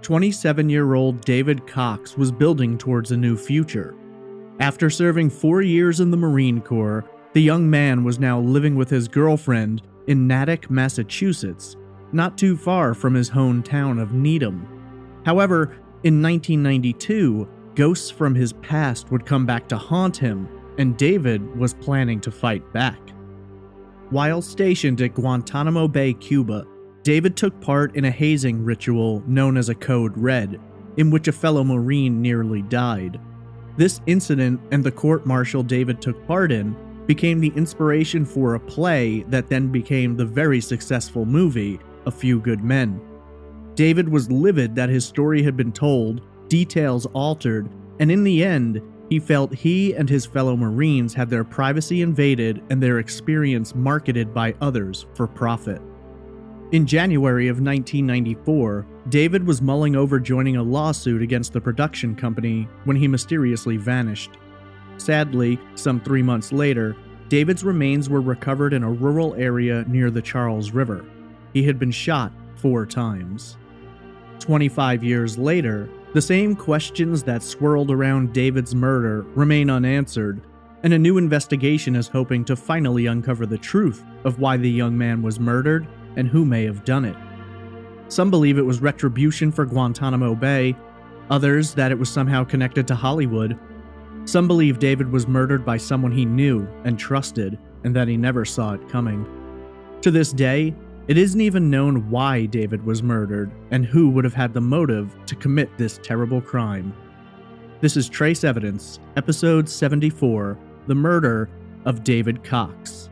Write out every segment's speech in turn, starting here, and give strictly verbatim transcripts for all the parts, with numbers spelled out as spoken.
twenty-seven-year-old David Cox was building towards a new future. After serving four years in the Marine Corps, the young man was now living with his girlfriend in Natick, Massachusetts, not too far from his hometown of Needham. However, in nineteen ninety-two, ghosts from his past would come back to haunt him, and David was planning to fight back. While stationed at Guantanamo Bay, Cuba, David took part in a hazing ritual known as a Code Red, in which a fellow Marine nearly died. This incident and the court-martial David took part in became the inspiration for a play that then became the very successful movie, A Few Good Men. David was livid that his story had been told, details altered, and in the end, he felt he and his fellow Marines had their privacy invaded and their experience marketed by others for profit. In January of nineteen ninety-four, David was mulling over joining a lawsuit against the production company when he mysteriously vanished. Sadly, some three months later, David's remains were recovered in a rural area near the Charles River. He had been shot four times. twenty-five years later, the same questions that swirled around David's murder remain unanswered, and a new investigation is hoping to finally uncover the truth of why the young man was murdered and who may have done it. Some believe it was retribution for Guantanamo Bay, others that it was somehow connected to Hollywood. Some believe David was murdered by someone he knew and trusted, and that he never saw it coming. To this day, it isn't even known why David was murdered and who would have had the motive to commit this terrible crime. This is Trace Evidence, Episode seventy-four, The Murder of David Cox.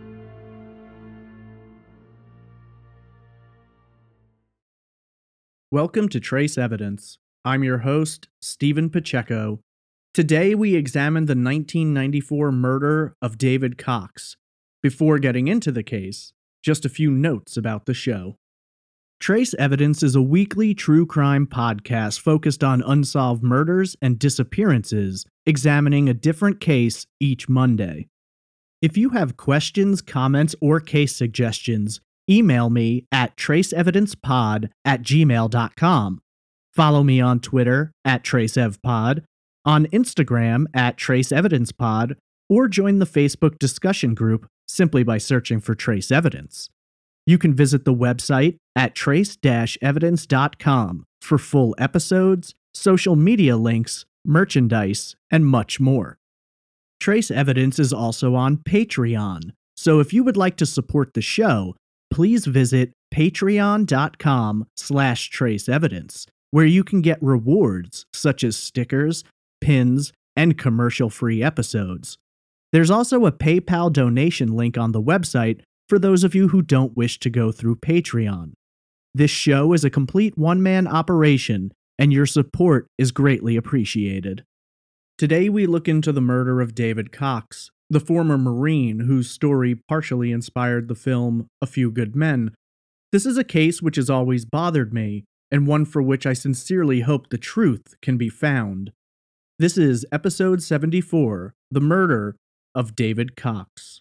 Welcome to Trace Evidence. I'm your host, Stephen Pacheco. Today we examine the nineteen ninety-four murder of David Cox. Before getting into the case, just a few notes about the show. Trace Evidence is a weekly true crime podcast focused on unsolved murders and disappearances, examining a different case each Monday. If you have questions, comments, or case suggestions, email me at traceevidencepod at gmail dot com. Follow me on Twitter at traceevpod, on Instagram at traceevidencepod, or join the Facebook discussion group simply by searching for Trace Evidence. You can visit the website at trace dash evidence dot com for full episodes, social media links, merchandise, and much more. Trace Evidence is also on Patreon, so if you would like to support the show, please visit patreon dot com slash trace evidence, where you can get rewards such as stickers, pins, and commercial-free episodes. There's also a PayPal donation link on the website for those of you who don't wish to go through Patreon. This show is a complete one-man operation, and your support is greatly appreciated. Today we look into the murder of David Cox, the former Marine whose story partially inspired the film A Few Good Men. This is a case which has always bothered me, and one for which I sincerely hope the truth can be found. This is Episode seventy-four, The Murder of David Cox.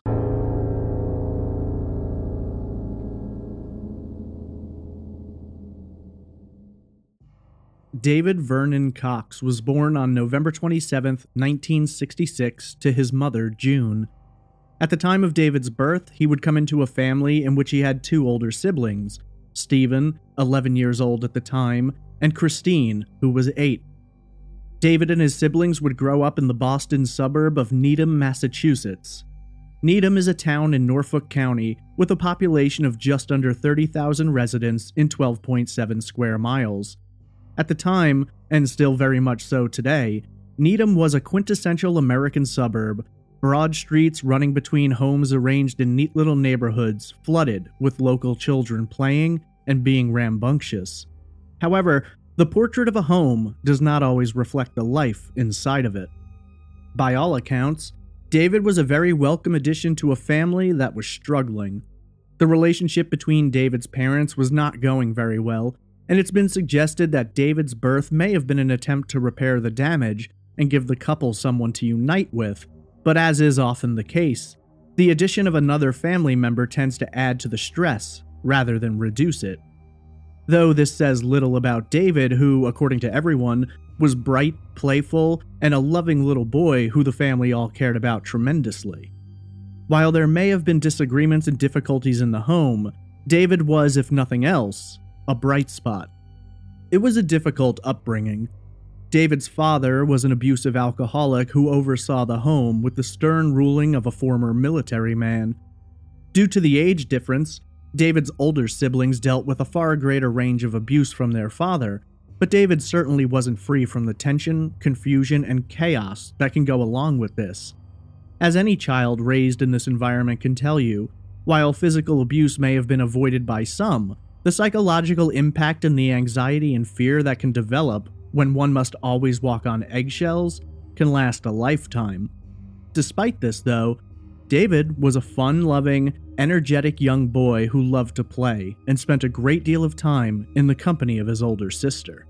David Vernon Cox was born on November twenty-seventh, nineteen sixty-six, to his mother, June. At the time of David's birth, he would come into a family in which he had two older siblings, Stephen, eleven years old at the time, and Christine, who was eight. David and his siblings would grow up in the Boston suburb of Needham, Massachusetts. Needham is a town in Norfolk County with a population of just under thirty thousand residents in twelve point seven square miles. At the time, and still very much so today, Needham was a quintessential American suburb, broad streets running between homes arranged in neat little neighborhoods flooded with local children playing and being rambunctious. However, the portrait of a home does not always reflect the life inside of it. By all accounts, David was a very welcome addition to a family that was struggling. The relationship between David's parents was not going very well, and it's been suggested that David's birth may have been an attempt to repair the damage and give the couple someone to unite with, but as is often the case, the addition of another family member tends to add to the stress rather than reduce it. Though this says little about David, who, according to everyone, was bright, playful, and a loving little boy who the family all cared about tremendously. While there may have been disagreements and difficulties in the home, David was, if nothing else, a bright spot. It was a difficult upbringing. David's father was an abusive alcoholic who oversaw the home with the stern ruling of a former military man. Due to the age difference, David's older siblings dealt with a far greater range of abuse from their father, but David certainly wasn't free from the tension, confusion, and chaos that can go along with this. As any child raised in this environment can tell you, while physical abuse may have been avoided by some, the psychological impact and the anxiety and fear that can develop when one must always walk on eggshells can last a lifetime. Despite this, though, David was a fun-loving, energetic young boy who loved to play and spent a great deal of time in the company of his older sister.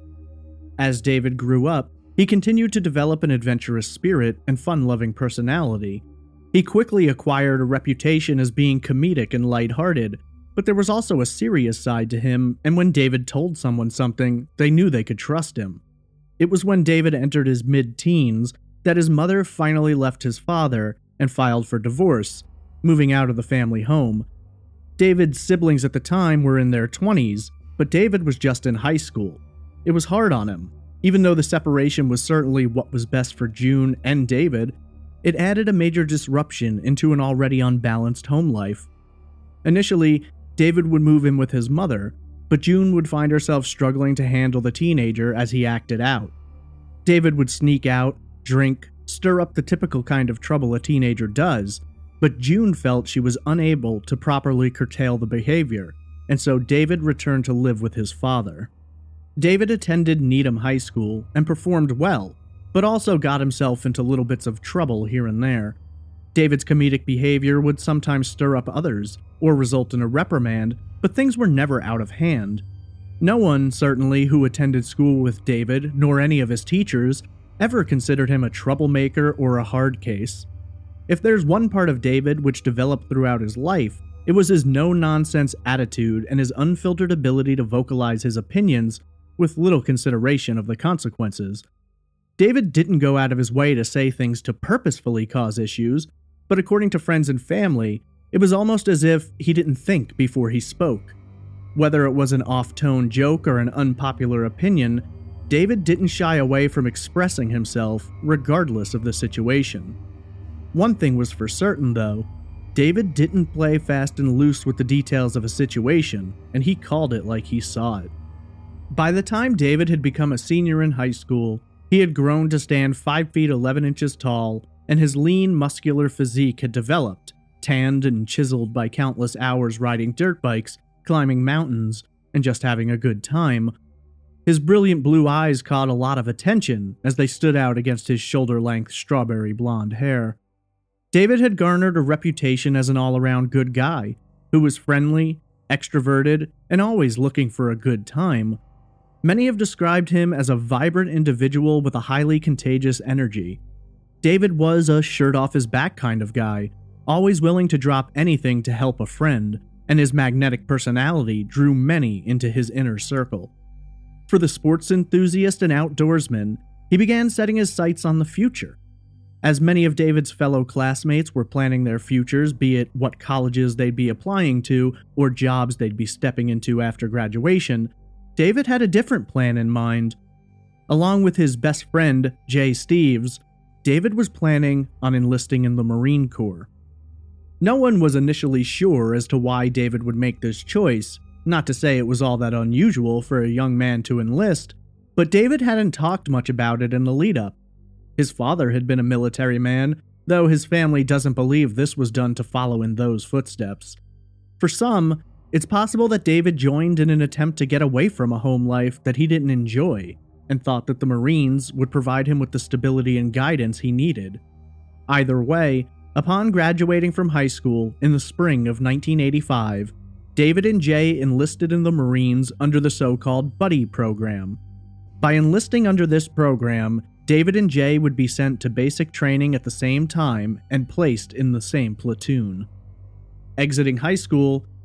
As David grew up, he continued to develop an adventurous spirit and fun-loving personality. He quickly acquired a reputation as being comedic and lighthearted, but there was also a serious side to him, and when David told someone something, they knew they could trust him. It was when David entered his mid-teens that his mother finally left his father and filed for divorce, moving out of the family home. David's siblings at the time were in their twenties, but David was just in high school. It was hard on him. Even though the separation was certainly what was best for June and David, it added a major disruption into an already unbalanced home life. Initially, David would move in with his mother, but June would find herself struggling to handle the teenager as he acted out. David would sneak out, drink, stir up the typical kind of trouble a teenager does, but June felt she was unable to properly curtail the behavior, and so David returned to live with his father. David attended Needham High School and performed well, but also got himself into little bits of trouble here and there. David's comedic behavior would sometimes stir up others, or result in a reprimand, but things were never out of hand. No one, certainly, who attended school with David, nor any of his teachers, ever considered him a troublemaker or a hard case. If there's one part of David which developed throughout his life, it was his no-nonsense attitude and his unfiltered ability to vocalize his opinions with little consideration of the consequences. David didn't go out of his way to say things to purposefully cause issues, but according to friends and family, it was almost as if he didn't think before he spoke. Whether it was an off-tone joke or an unpopular opinion, David didn't shy away from expressing himself regardless of the situation. One thing was for certain, though. David didn't play fast and loose with the details of a situation, and he called it like he saw it. By the time David had become a senior in high school, he had grown to stand five feet eleven inches tall, and his lean, muscular physique had developed, tanned and chiseled by countless hours riding dirt bikes, climbing mountains, and just having a good time. His brilliant blue eyes caught a lot of attention as they stood out against his shoulder-length strawberry blonde hair. David had garnered a reputation as an all-around good guy, who was friendly, extroverted, and always looking for a good time. Many have described him as a vibrant individual with a highly contagious energy. David was a shirt-off-his-back kind of guy, always willing to drop anything to help a friend, and his magnetic personality drew many into his inner circle. For the sports enthusiast and outdoorsman, he began setting his sights on the future. As many of David's fellow classmates were planning their futures, be it what colleges they'd be applying to or jobs they'd be stepping into after graduation, David had a different plan in mind. Along with his best friend, Jay Steves, David was planning on enlisting in the Marine Corps. No one was initially sure as to why David would make this choice, not to say it was all that unusual for a young man to enlist, but David hadn't talked much about it in the lead-up. His father had been a military man, though his family doesn't believe this was done to follow in those footsteps. For some, it's possible that David joined in an attempt to get away from a home life that he didn't enjoy, and thought that the Marines would provide him with the stability and guidance he needed. Either way, upon graduating from high school in the spring of nineteen eighty-five, David and Jay enlisted in the Marines under the so-called Buddy Program. By enlisting under this program, David and Jay would be sent to basic training at the same time and placed in the same platoon. Exiting high school,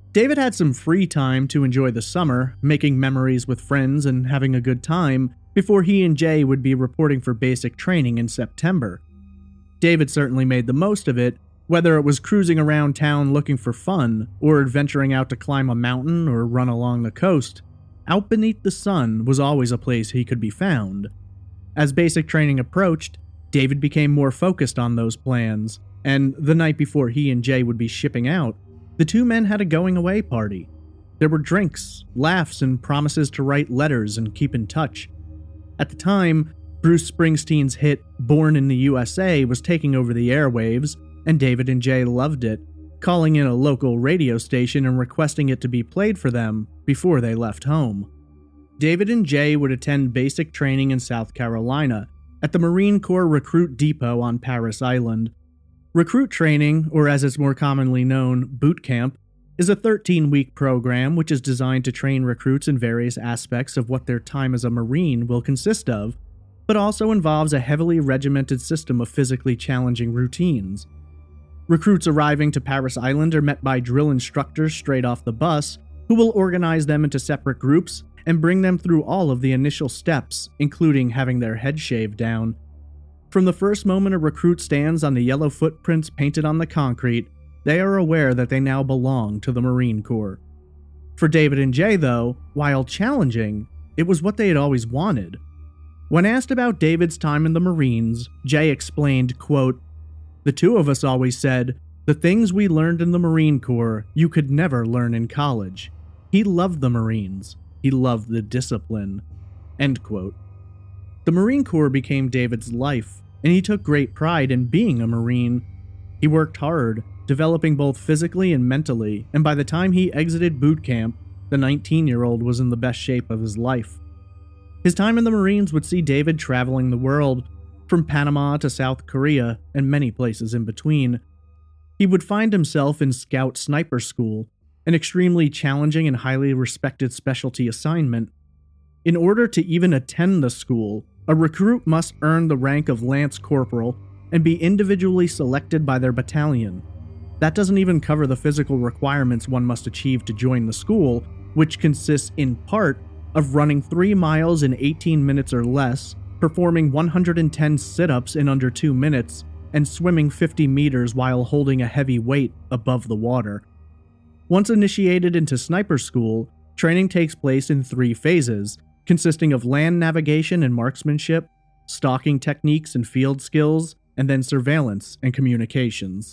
David had some free time to enjoy the summer, making memories with friends and having a good time, before he and Jay would be reporting for basic training in September. David certainly made the most of it, whether it was cruising around town looking for fun, or adventuring out to climb a mountain or run along the coast. Out beneath the sun was always a place he could be found. As basic training approached, David became more focused on those plans, and the night before he and Jay would be shipping out, the two men had a going-away party. There were drinks, laughs, and promises to write letters and keep in touch. At the time, Bruce Springsteen's hit Born in the U S A was taking over the airwaves, and David and Jay loved it, calling in a local radio station and requesting it to be played for them before they left home. David and Jay would attend basic training in South Carolina, at the Marine Corps Recruit Depot on Parris Island. Recruit training, or as it's more commonly known, boot camp, is a thirteen-week program which is designed to train recruits in various aspects of what their time as a Marine will consist of, but also involves a heavily regimented system of physically challenging routines. Recruits arriving to Parris Island are met by drill instructors straight off the bus, who will organize them into separate groups and bring them through all of the initial steps, including having their head shaved down. From the first moment a recruit stands on the yellow footprints painted on the concrete, they are aware that they now belong to the Marine Corps. For David and Jay, though, while challenging, it was what they had always wanted. When asked about David's time in the Marines, Jay explained, quote, "The two of us always said, the things we learned in the Marine Corps you could never learn in college. He loved the Marines. He loved the discipline." End quote. The Marine Corps became David's life, and he took great pride in being a Marine. He worked hard, developing both physically and mentally, and by the time he exited boot camp, the nineteen-year-old was in the best shape of his life. His time in the Marines would see David traveling the world, from Panama to South Korea and many places in between. He would find himself in Scout Sniper School, an extremely challenging and highly respected specialty assignment. In order to even attend the school, a recruit must earn the rank of Lance Corporal and be individually selected by their battalion. That doesn't even cover the physical requirements one must achieve to join the school, which consists in part of running three miles in eighteen minutes or less, performing one hundred ten sit-ups in under two minutes, and swimming fifty meters while holding a heavy weight above the water. Once initiated into sniper school, training takes place in three phases, consisting of land navigation and marksmanship, stalking techniques and field skills, and then surveillance and communications.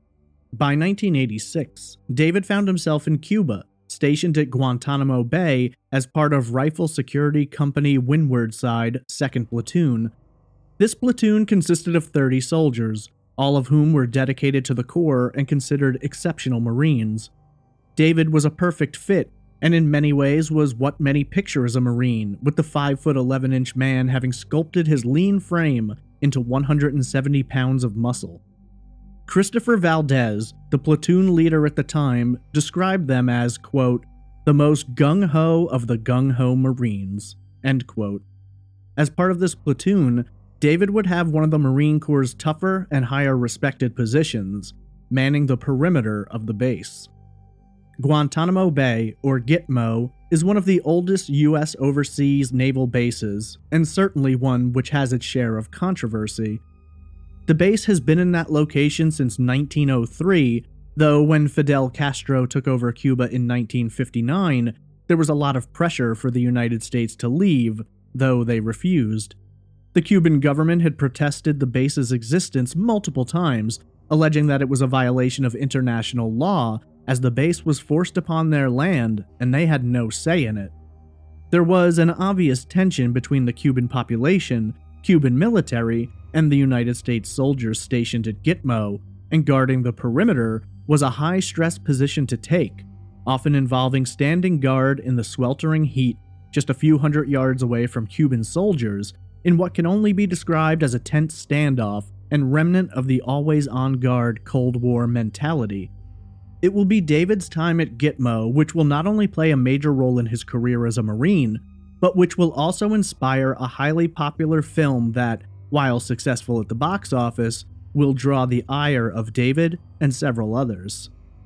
By nineteen eighty-six, David found himself in Cuba, stationed at Guantanamo Bay as part of Rifle Security Company Windward Side, second Platoon. This platoon consisted of thirty soldiers, all of whom were dedicated to the Corps and considered exceptional Marines. David was a perfect fit, and in many ways was what many picture as a Marine, with the five foot eleven inch man having sculpted his lean frame into one hundred seventy pounds of muscle. Christopher Valdez, the platoon leader at the time, described them as, quote, "the most gung-ho of the gung-ho Marines," end quote. As part of this platoon, David would have one of the Marine Corps' tougher and higher respected positions, manning the perimeter of the base. Guantanamo Bay, or Gitmo, is one of the oldest U S overseas naval bases, and certainly one which has its share of controversy. The base has been in that location since nineteen oh three, though when Fidel Castro took over Cuba in nineteen fifty-nine, there was a lot of pressure for the United States to leave, though they refused. The Cuban government had protested the base's existence multiple times, alleging that it was a violation of international law, as the base was forced upon their land and they had no say in it. There was an obvious tension between the Cuban population, Cuban military, and the United States soldiers stationed at Gitmo, and guarding the perimeter was a high-stress position to take, often involving standing guard in the sweltering heat just a few hundred yards away from Cuban soldiers in what can only be described as a tense standoff and remnant of the always-on-guard Cold War mentality. It will be David's time at Gitmo which will not only play a major role in his career as a Marine, but which will also inspire a highly popular film that, while successful at the box office, will draw the ire of David and several others.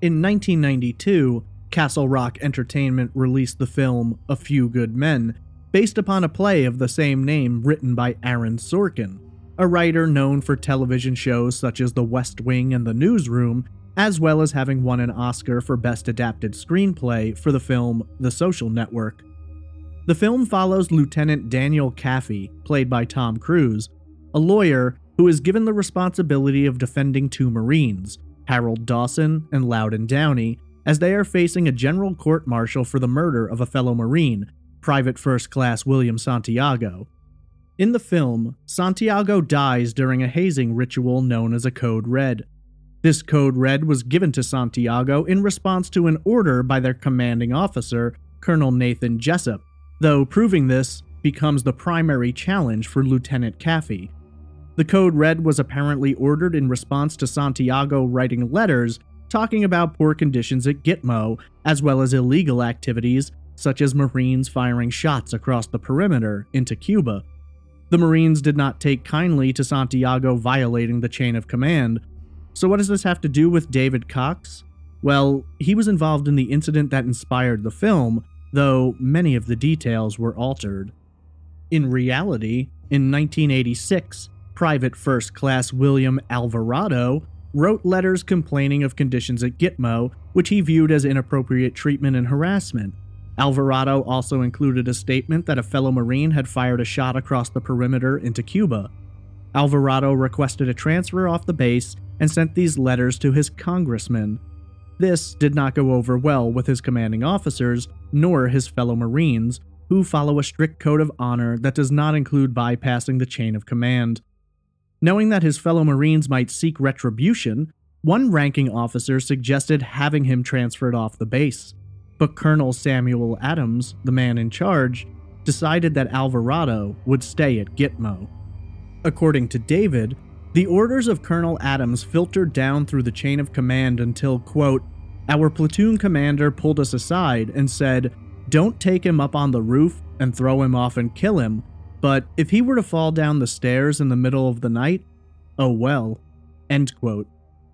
In nineteen ninety-two, Castle Rock Entertainment released the film A Few Good Men, based upon a play of the same name written by Aaron Sorkin, a writer known for television shows such as The West Wing and The Newsroom, as well as having won an Oscar for Best Adapted Screenplay for the film The Social Network. The film follows Lieutenant Daniel Kaffee, played by Tom Cruise, a lawyer who is given the responsibility of defending two Marines, Harold Dawson and Loudon Downey, as they are facing a general court-martial for the murder of a fellow Marine, Private First Class William Santiago. In the film, Santiago dies during a hazing ritual known as a Code Red. This Code Red was given to Santiago in response to an order by their commanding officer, Colonel Nathan Jessup, though proving this becomes the primary challenge for Lieutenant Kaffee. The Code Red was apparently ordered in response to Santiago writing letters talking about poor conditions at Gitmo, as well as illegal activities such as Marines firing shots across the perimeter into Cuba. The Marines did not take kindly to Santiago violating the chain of command. So what does this have to do with David Cox? Well, he was involved in the incident that inspired the film, though many of the details were altered. In reality, in nineteen eighty-six, Private First Class William Alvarado wrote letters complaining of conditions at Gitmo, which he viewed as inappropriate treatment and harassment. Alvarado also included a statement that a fellow Marine had fired a shot across the perimeter into Cuba. Alvarado requested a transfer off the base and sent these letters to his congressman. This did not go over well with his commanding officers, nor his fellow Marines, who follow a strict code of honor that does not include bypassing the chain of command. Knowing that his fellow Marines might seek retribution, one ranking officer suggested having him transferred off the base, but Colonel Samuel Adams, the man in charge, decided that Alvarado would stay at Gitmo. According to David, the orders of Colonel Adams filtered down through the chain of command until, quote, our platoon commander pulled us aside and said, don't take him up on the roof and throw him off and kill him, but if he were to fall down the stairs in the middle of the night, oh well, end quote.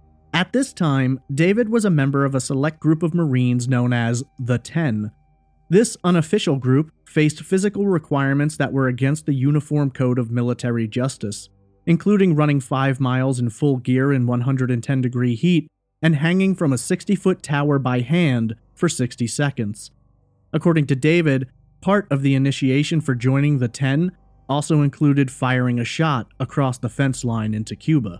At this time, David was a member of a select group of Marines known as the Ten. This unofficial group faced physical requirements that were against the Uniform Code of Military Justice, including running five miles in full gear in one hundred ten degree heat and hanging from a sixty-foot tower by hand for sixty seconds. According to David, part of the initiation for joining the Ten also included firing a shot across the fence line into Cuba.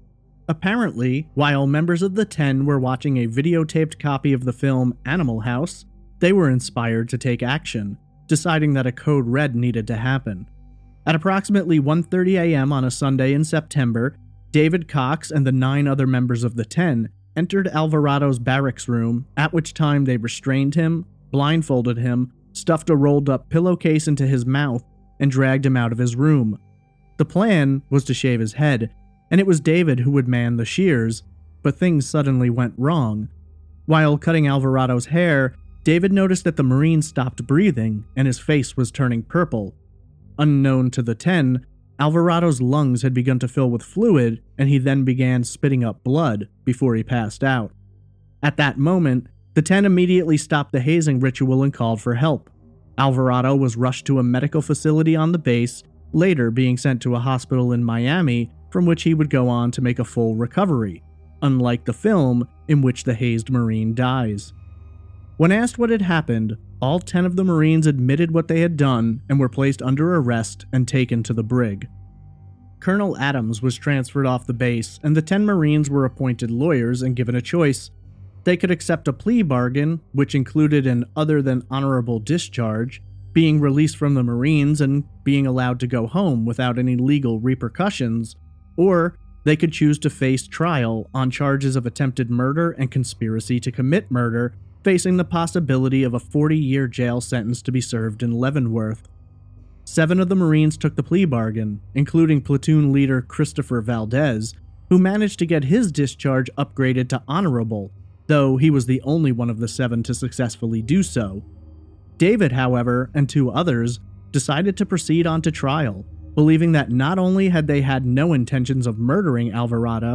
Apparently, while members of the Ten were watching a videotaped copy of the film Animal House, they were inspired to take action, deciding that a Code Red needed to happen. At approximately one thirty a.m. on a Sunday in September, David Cox and the nine other members of the Ten entered Alvarado's barracks room, at which time they restrained him, blindfolded him, stuffed a rolled-up pillowcase into his mouth, and dragged him out of his room. The plan was to shave his head, and it was David who would man the shears, but things suddenly went wrong. While cutting Alvarado's hair, David noticed that the Marine stopped breathing and his face was turning purple. Unknown to the Ten, Alvarado's lungs had begun to fill with fluid, and he then began spitting up blood before he passed out. At that moment, the Ten immediately stopped the hazing ritual and called for help. Alvarado was rushed to a medical facility on the base, later being sent to a hospital in Miami, from which he would go on to make a full recovery, unlike the film in which the hazed Marine dies. When asked what had happened, all ten of the Marines admitted what they had done and were placed under arrest and taken to the brig. Colonel Adams was transferred off the base, and the ten Marines were appointed lawyers and given a choice. They could accept a plea bargain, which included an other than honorable discharge, being released from the Marines and being allowed to go home without any legal repercussions, or they could choose to face trial on charges of attempted murder and conspiracy to commit murder, facing the possibility of a forty-year jail sentence to be served in Leavenworth. Seven of the Marines took the plea bargain, including platoon leader Christopher Valdez, who managed to get his discharge upgraded to honorable, though he was the only one of the seven to successfully do so. David, however, and two others, decided to proceed on to trial, believing that not only had they had no intentions of murdering Alvarado,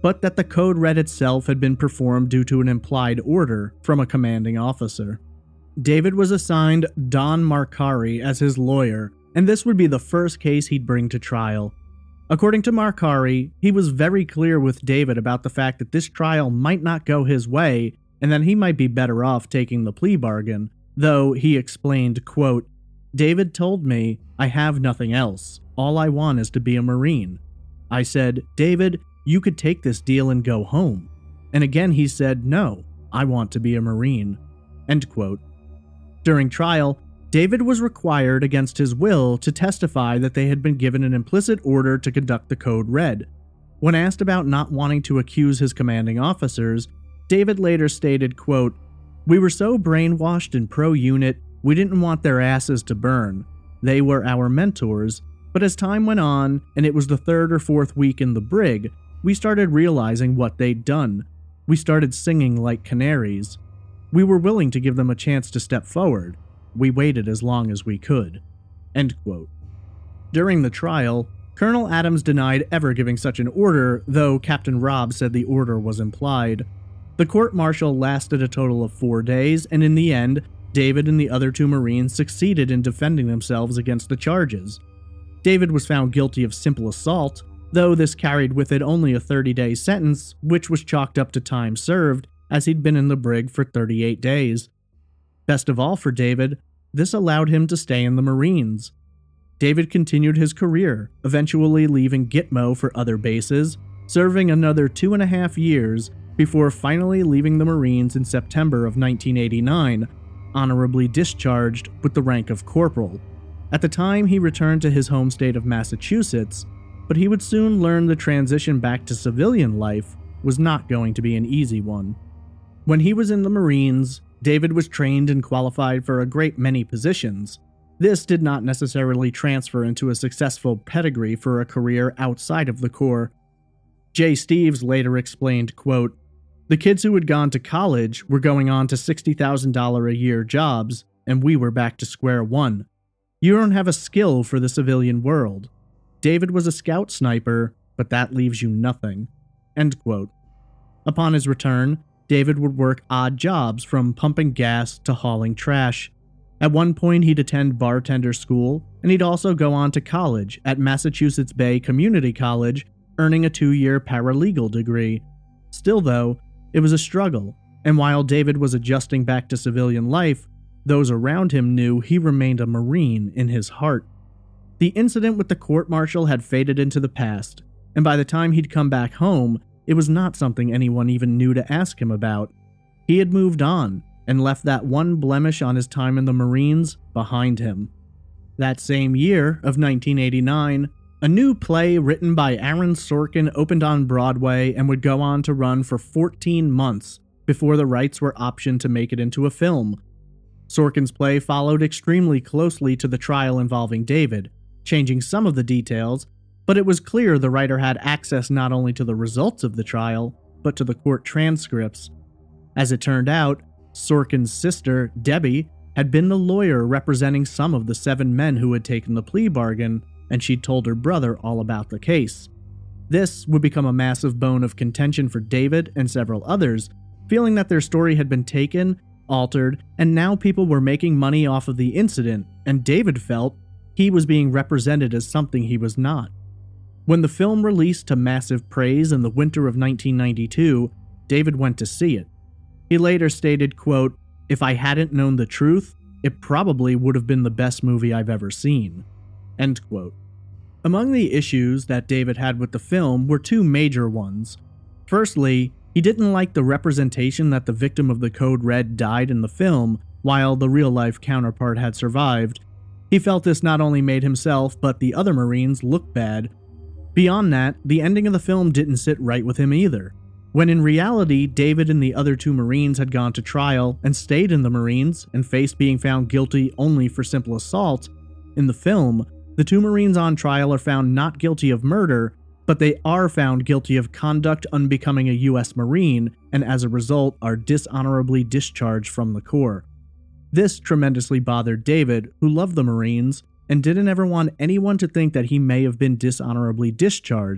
but that the Code Red itself had been performed due to an implied order from a commanding officer. David was assigned Don Marcari as his lawyer, and this would be the first case he'd bring to trial. According to Marcari, he was very clear with David about the fact that this trial might not go his way and that he might be better off taking the plea bargain, though he explained, quote, "David told me, I have nothing else. All I want is to be a Marine. I said, David, you could take this deal and go home. And again he said, no, I want to be a Marine." End quote. During trial, David was required against his will to testify that they had been given an implicit order to conduct the Code Red. When asked about not wanting to accuse his commanding officers, David later stated, quote, "We were so brainwashed and pro-unit, we didn't want their asses to burn. They were our mentors, but as time went on, and it was the third or fourth week in the brig, we started realizing what they'd done. We started singing like canaries. We were willing to give them a chance to step forward. We waited as long as we could." End quote. During the trial, Colonel Adams denied ever giving such an order, though Captain Robb said the order was implied. The court-martial lasted a total of four days, and in the end, David and the other two Marines succeeded in defending themselves against the charges. David was found guilty of simple assault, though this carried with it only a thirty-day sentence, which was chalked up to time served, as he'd been in the brig for thirty-eight days. Best of all for David, this allowed him to stay in the Marines. David continued his career, eventually leaving Gitmo for other bases, serving another two and a half years before finally leaving the Marines in September of nineteen eighty-nine, honorably discharged with the rank of corporal. At the time, he returned to his home state of Massachusetts, but he would soon learn the transition back to civilian life was not going to be an easy one. When he was in the Marines, David was trained and qualified for a great many positions. This did not necessarily transfer into a successful pedigree for a career outside of the Corps. Jay Steeves later explained, quote, "The kids who had gone to college were going on to sixty thousand dollars a year jobs, and we were back to square one. You don't have a skill for the civilian world. David was a scout sniper, but that leaves you nothing." End quote. Upon his return, David would work odd jobs from pumping gas to hauling trash. At one point, he'd attend bartender school, and he'd also go on to college at Massachusetts Bay Community College, earning a two-year paralegal degree. Still, though, it was a struggle, and while David was adjusting back to civilian life, those around him knew he remained a Marine in his heart. The incident with the court-martial had faded into the past, and by the time he'd come back home, it was not something anyone even knew to ask him about. He had moved on, and left that one blemish on his time in the Marines behind him. That same year of nineteen eighty-nine, a new play written by Aaron Sorkin opened on Broadway and would go on to run for fourteen months before the rights were optioned to make it into a film. Sorkin's play followed extremely closely to the trial involving David, changing some of the details, but it was clear the writer had access not only to the results of the trial, but to the court transcripts. As it turned out, Sorkin's sister, Debbie, had been the lawyer representing some of the seven men who had taken the plea bargain, and she'd told her brother all about the case. This would become a massive bone of contention for David and several others, feeling that their story had been taken, altered, and now people were making money off of the incident, and David felt he was being represented as something he was not. When the film released to massive praise in the winter of nineteen ninety-two, David went to see it. He later stated, quote, "If I hadn't known the truth, it probably would have been the best movie I've ever seen." End quote. Among the issues that David had with the film were two major ones. Firstly, he didn't like the representation that the victim of the Code Red died in the film, while the real-life counterpart had survived. He felt this not only made himself, but the other Marines look bad. Beyond that, the ending of the film didn't sit right with him either. When in reality, David and the other two Marines had gone to trial and stayed in the Marines and faced being found guilty only for simple assault, in the film, the two Marines on trial are found not guilty of murder, but they are found guilty of conduct unbecoming a U S Marine, and as a result are dishonorably discharged from the Corps. This tremendously bothered David, who loved the Marines, and didn't ever want anyone to think that he may have been dishonorably discharged,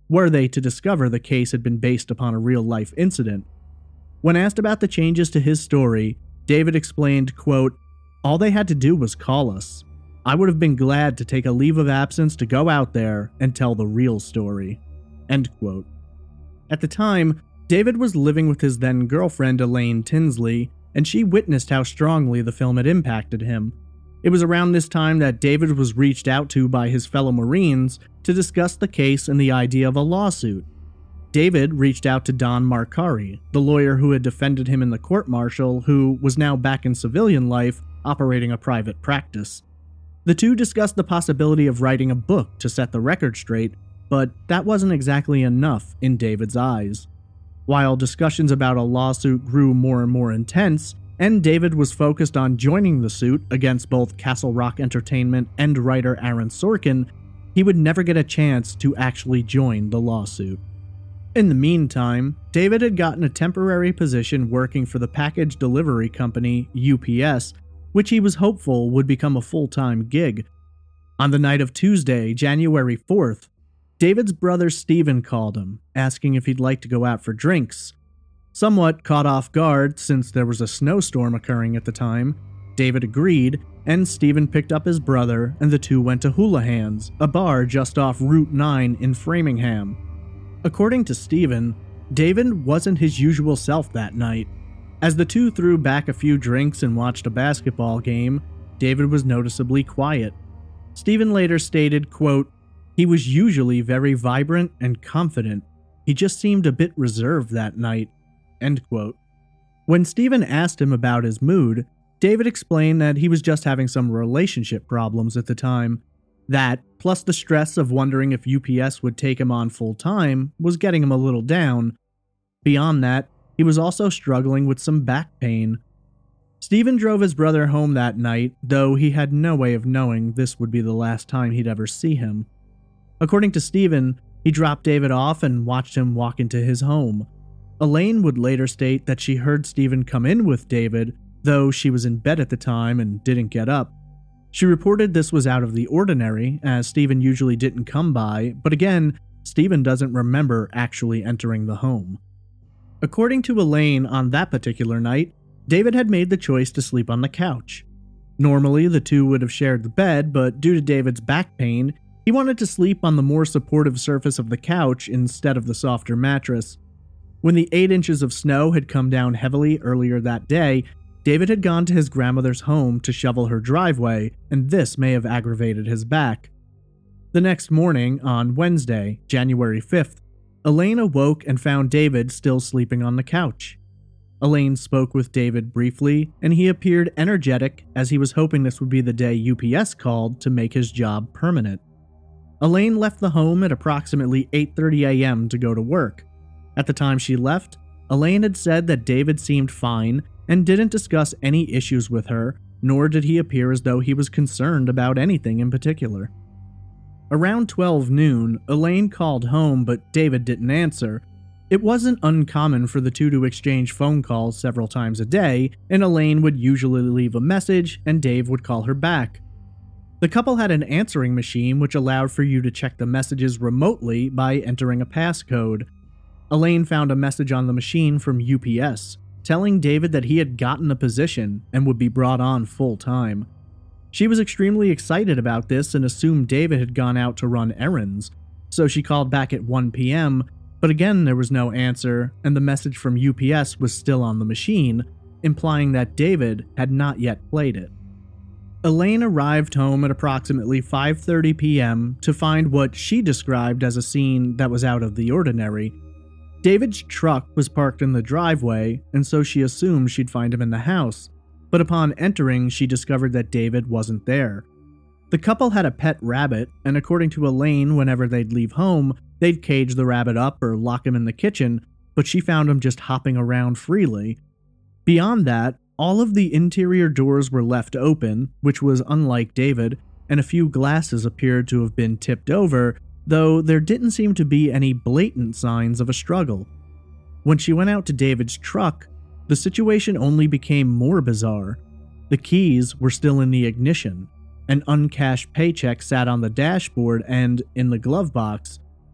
were they to discover the case had been based upon a real-life incident. When asked about the changes to his story, David explained, quote, "All they had to do was call us. I would have been glad to take a leave of absence to go out there and tell the real story." End quote. At the time, David was living with his then-girlfriend Elaine Tinsley, and she witnessed how strongly the film had impacted him. It was around this time that David was reached out to by his fellow Marines to discuss the case and the idea of a lawsuit. David reached out to Don Marcari, the lawyer who had defended him in the court-martial, who was now back in civilian life, operating a private practice. The two discussed the possibility of writing a book to set the record straight, but that wasn't exactly enough in David's eyes. While discussions about a lawsuit grew more and more intense, and David was focused on joining the suit against both Castle Rock Entertainment and writer Aaron Sorkin, he would never get a chance to actually join the lawsuit. In the meantime, David had gotten a temporary position working for the package delivery company U P S, which he was hopeful would become a full-time gig. On the night of Tuesday, January fourth, David's brother Stephen called him, asking if he'd like to go out for drinks. Somewhat caught off guard since there was a snowstorm occurring at the time, David agreed, and Stephen picked up his brother and the two went to Houlihan's, a bar just off Route nine in Framingham. According to Stephen, David wasn't his usual self that night. As the two threw back a few drinks and watched a basketball game, David was noticeably quiet. Stephen later stated, quote, "He was usually very vibrant and confident. He just seemed a bit reserved that night." End quote. When Stephen asked him about his mood, David explained that he was just having some relationship problems at the time. That, plus the stress of wondering if U P S would take him on full-time, was getting him a little down. Beyond that, he was also struggling with some back pain. Stephen drove his brother home that night, though he had no way of knowing this would be the last time he'd ever see him. According to Stephen, he dropped David off and watched him walk into his home. Elaine would later state that she heard Stephen come in with David, though she was in bed at the time and didn't get up. She reported this was out of the ordinary, as Stephen usually didn't come by, but again, Stephen doesn't remember actually entering the home. According to Elaine, on that particular night, David had made the choice to sleep on the couch. Normally, the two would have shared the bed, but due to David's back pain, he wanted to sleep on the more supportive surface of the couch instead of the softer mattress. When the eight inches of snow had come down heavily earlier that day, David had gone to his grandmother's home to shovel her driveway, and this may have aggravated his back. The next morning, on Wednesday, January fifth, Elaine awoke and found David still sleeping on the couch. Elaine spoke with David briefly, and he appeared energetic as he was hoping this would be the day U P S called to make his job permanent. Elaine left the home at approximately eight thirty a.m. to go to work. At the time she left, Elaine had said that David seemed fine and didn't discuss any issues with her, nor did he appear as though he was concerned about anything in particular. Around twelve noon, Elaine called home, but David didn't answer. It wasn't uncommon for the two to exchange phone calls several times a day, and Elaine would usually leave a message and Dave would call her back. The couple had an answering machine which allowed for you to check the messages remotely by entering a passcode. Elaine found a message on the machine from U P S, telling David that he had gotten a position and would be brought on full-time. She was extremely excited about this and assumed David had gone out to run errands, so she called back at one p.m., but again there was no answer, and the message from U P S was still on the machine, implying that David had not yet played it. Elaine arrived home at approximately five thirty p.m. to find what she described as a scene that was out of the ordinary. David's truck was parked in the driveway, and so she assumed she'd find him in the house, but upon entering, she discovered that David wasn't there. The couple had a pet rabbit, and according to Elaine, whenever they'd leave home, they'd cage the rabbit up or lock him in the kitchen, but she found him just hopping around freely. Beyond that, all of the interior doors were left open, which was unlike David, and a few glasses appeared to have been tipped over, though there didn't seem to be any blatant signs of a struggle. When she went out to David's truck, the situation only became more bizarre. The keys were still in the ignition, an uncashed paycheck sat on the dashboard, and, in the glove box,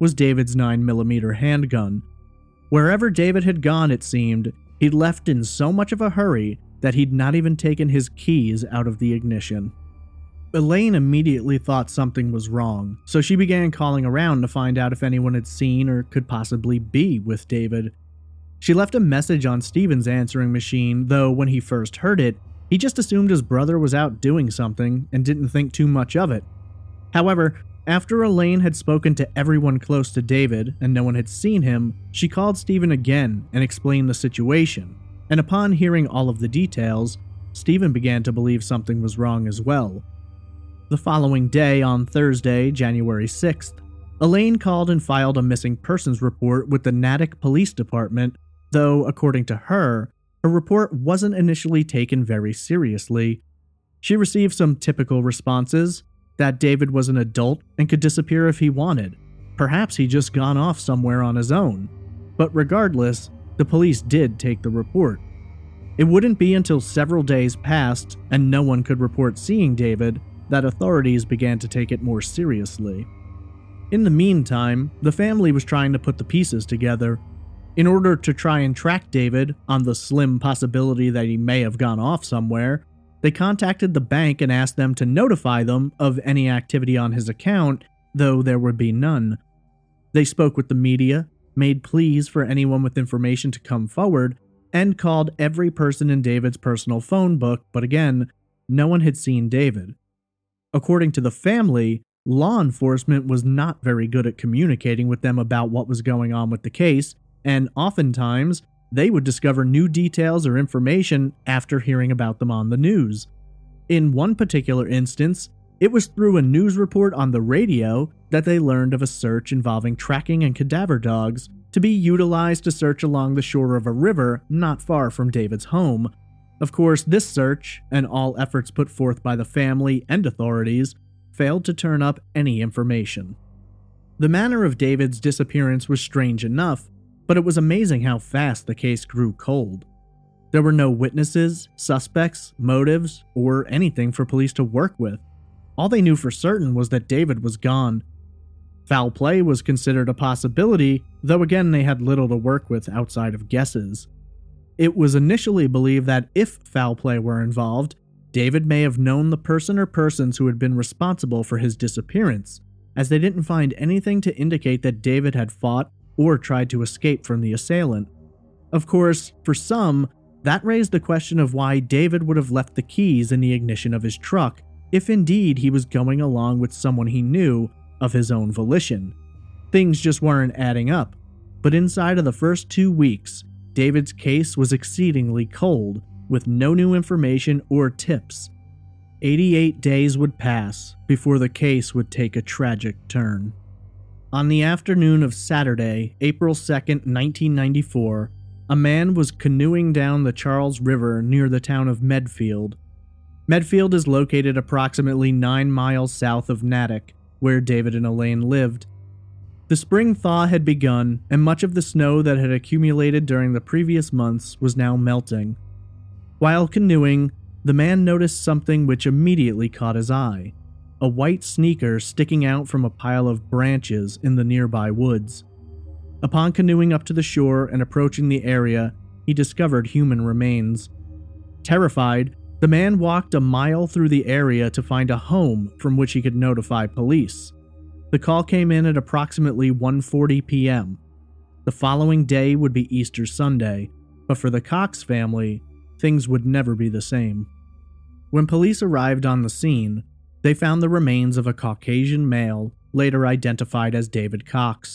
was David's nine millimeter handgun. Wherever David had gone, it seemed, he'd left in so much of a hurry that he'd not even taken his keys out of the ignition. Elaine immediately thought something was wrong, so she began calling around to find out if anyone had seen or could possibly be with David. She left a message on Steven's answering machine, though when he first heard it, he just assumed his brother was out doing something and didn't think too much of it. However, after Elaine had spoken to everyone close to David and no one had seen him, she called Steven again and explained the situation, and upon hearing all of the details, Steven began to believe something was wrong as well. The following day, on Thursday, January sixth, Elaine called and filed a missing persons report with the Natick Police Department, though, according to her, her report wasn't initially taken very seriously. She received some typical responses, that David was an adult and could disappear if he wanted. Perhaps he'd just gone off somewhere on his own. But regardless, the police did take the report. It wouldn't be until several days passed and no one could report seeing David that authorities began to take it more seriously. In the meantime, the family was trying to put the pieces together. In order to try and track David, on the slim possibility that he may have gone off somewhere, they contacted the bank and asked them to notify them of any activity on his account, though there would be none. They spoke with the media, made pleas for anyone with information to come forward, and called every person in David's personal phone book, but again, no one had seen David. According to the family, law enforcement was not very good at communicating with them about what was going on with the case, and oftentimes, they would discover new details or information after hearing about them on the news. In one particular instance, it was through a news report on the radio that they learned of a search involving tracking and cadaver dogs to be utilized to search along the shore of a river not far from David's home. Of course, this search, and all efforts put forth by the family and authorities, failed to turn up any information. The manner of David's disappearance was strange enough, but it was amazing how fast the case grew cold. There were no witnesses, suspects, motives, or anything for police to work with. All they knew for certain was that David was gone. Foul play was considered a possibility, though again they had little to work with outside of guesses. It was initially believed that if foul play were involved, David may have known the person or persons who had been responsible for his disappearance, as they didn't find anything to indicate that David had fought or tried to escape from the assailant. Of course, for some, that raised the question of why David would have left the keys in the ignition of his truck, if indeed he was going along with someone he knew of his own volition. Things just weren't adding up, but inside of the first two weeks, David's case was exceedingly cold, with no new information or tips. eighty-eight days would pass before the case would take a tragic turn. On the afternoon of Saturday, April second, nineteen ninety-four, a man was canoeing down the Charles River near the town of Medfield. Medfield is located approximately nine miles south of Natick, where David and Elaine lived. The spring thaw had begun, and much of the snow that had accumulated during the previous months was now melting. While canoeing, the man noticed something which immediately caught his eye: a white sneaker sticking out from a pile of branches in the nearby woods. Upon canoeing up to the shore and approaching the area, he discovered human remains. Terrified, the man walked a mile through the area to find a home from which he could notify police. The call came in at approximately one forty p.m. The following day would be Easter Sunday, but for the Cox family, things would never be the same. When police arrived on the scene, they found the remains of a Caucasian male, later identified as David Cox.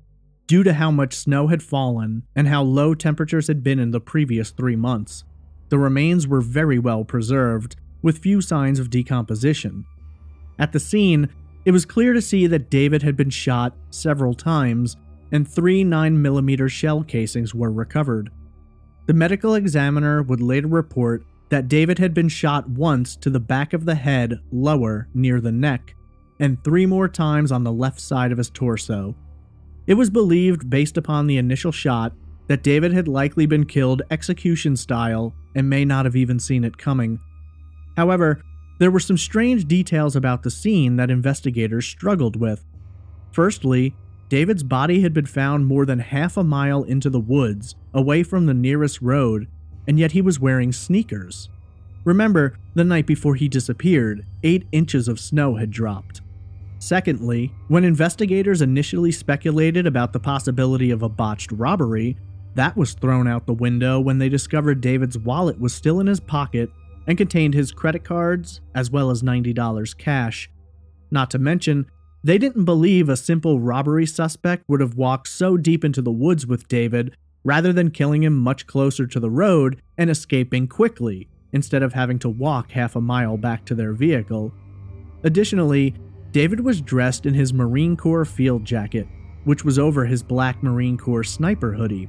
Due to how much snow had fallen and how low temperatures had been in the previous three months, the remains were very well preserved, with few signs of decomposition. At the scene, it was clear to see that David had been shot several times, and three nine millimeter shell casings were recovered. The medical examiner would later report that David had been shot once to the back of the head lower near the neck, and three more times on the left side of his torso. It was believed, based upon the initial shot, that David had likely been killed execution style and may not have even seen it coming. However, there were some strange details about the scene that investigators struggled with. Firstly, David's body had been found more than half a mile into the woods, away from the nearest road, and yet he was wearing sneakers. Remember, the night before he disappeared, eight inches of snow had dropped. Secondly, when investigators initially speculated about the possibility of a botched robbery, that was thrown out the window when they discovered David's wallet was still in his pocket and contained his credit cards as well as ninety dollars cash. Not to mention, they didn't believe a simple robbery suspect would have walked so deep into the woods with David rather than killing him much closer to the road and escaping quickly, instead of having to walk half a mile back to their vehicle. Additionally, David was dressed in his Marine Corps field jacket, which was over his black Marine Corps sniper hoodie.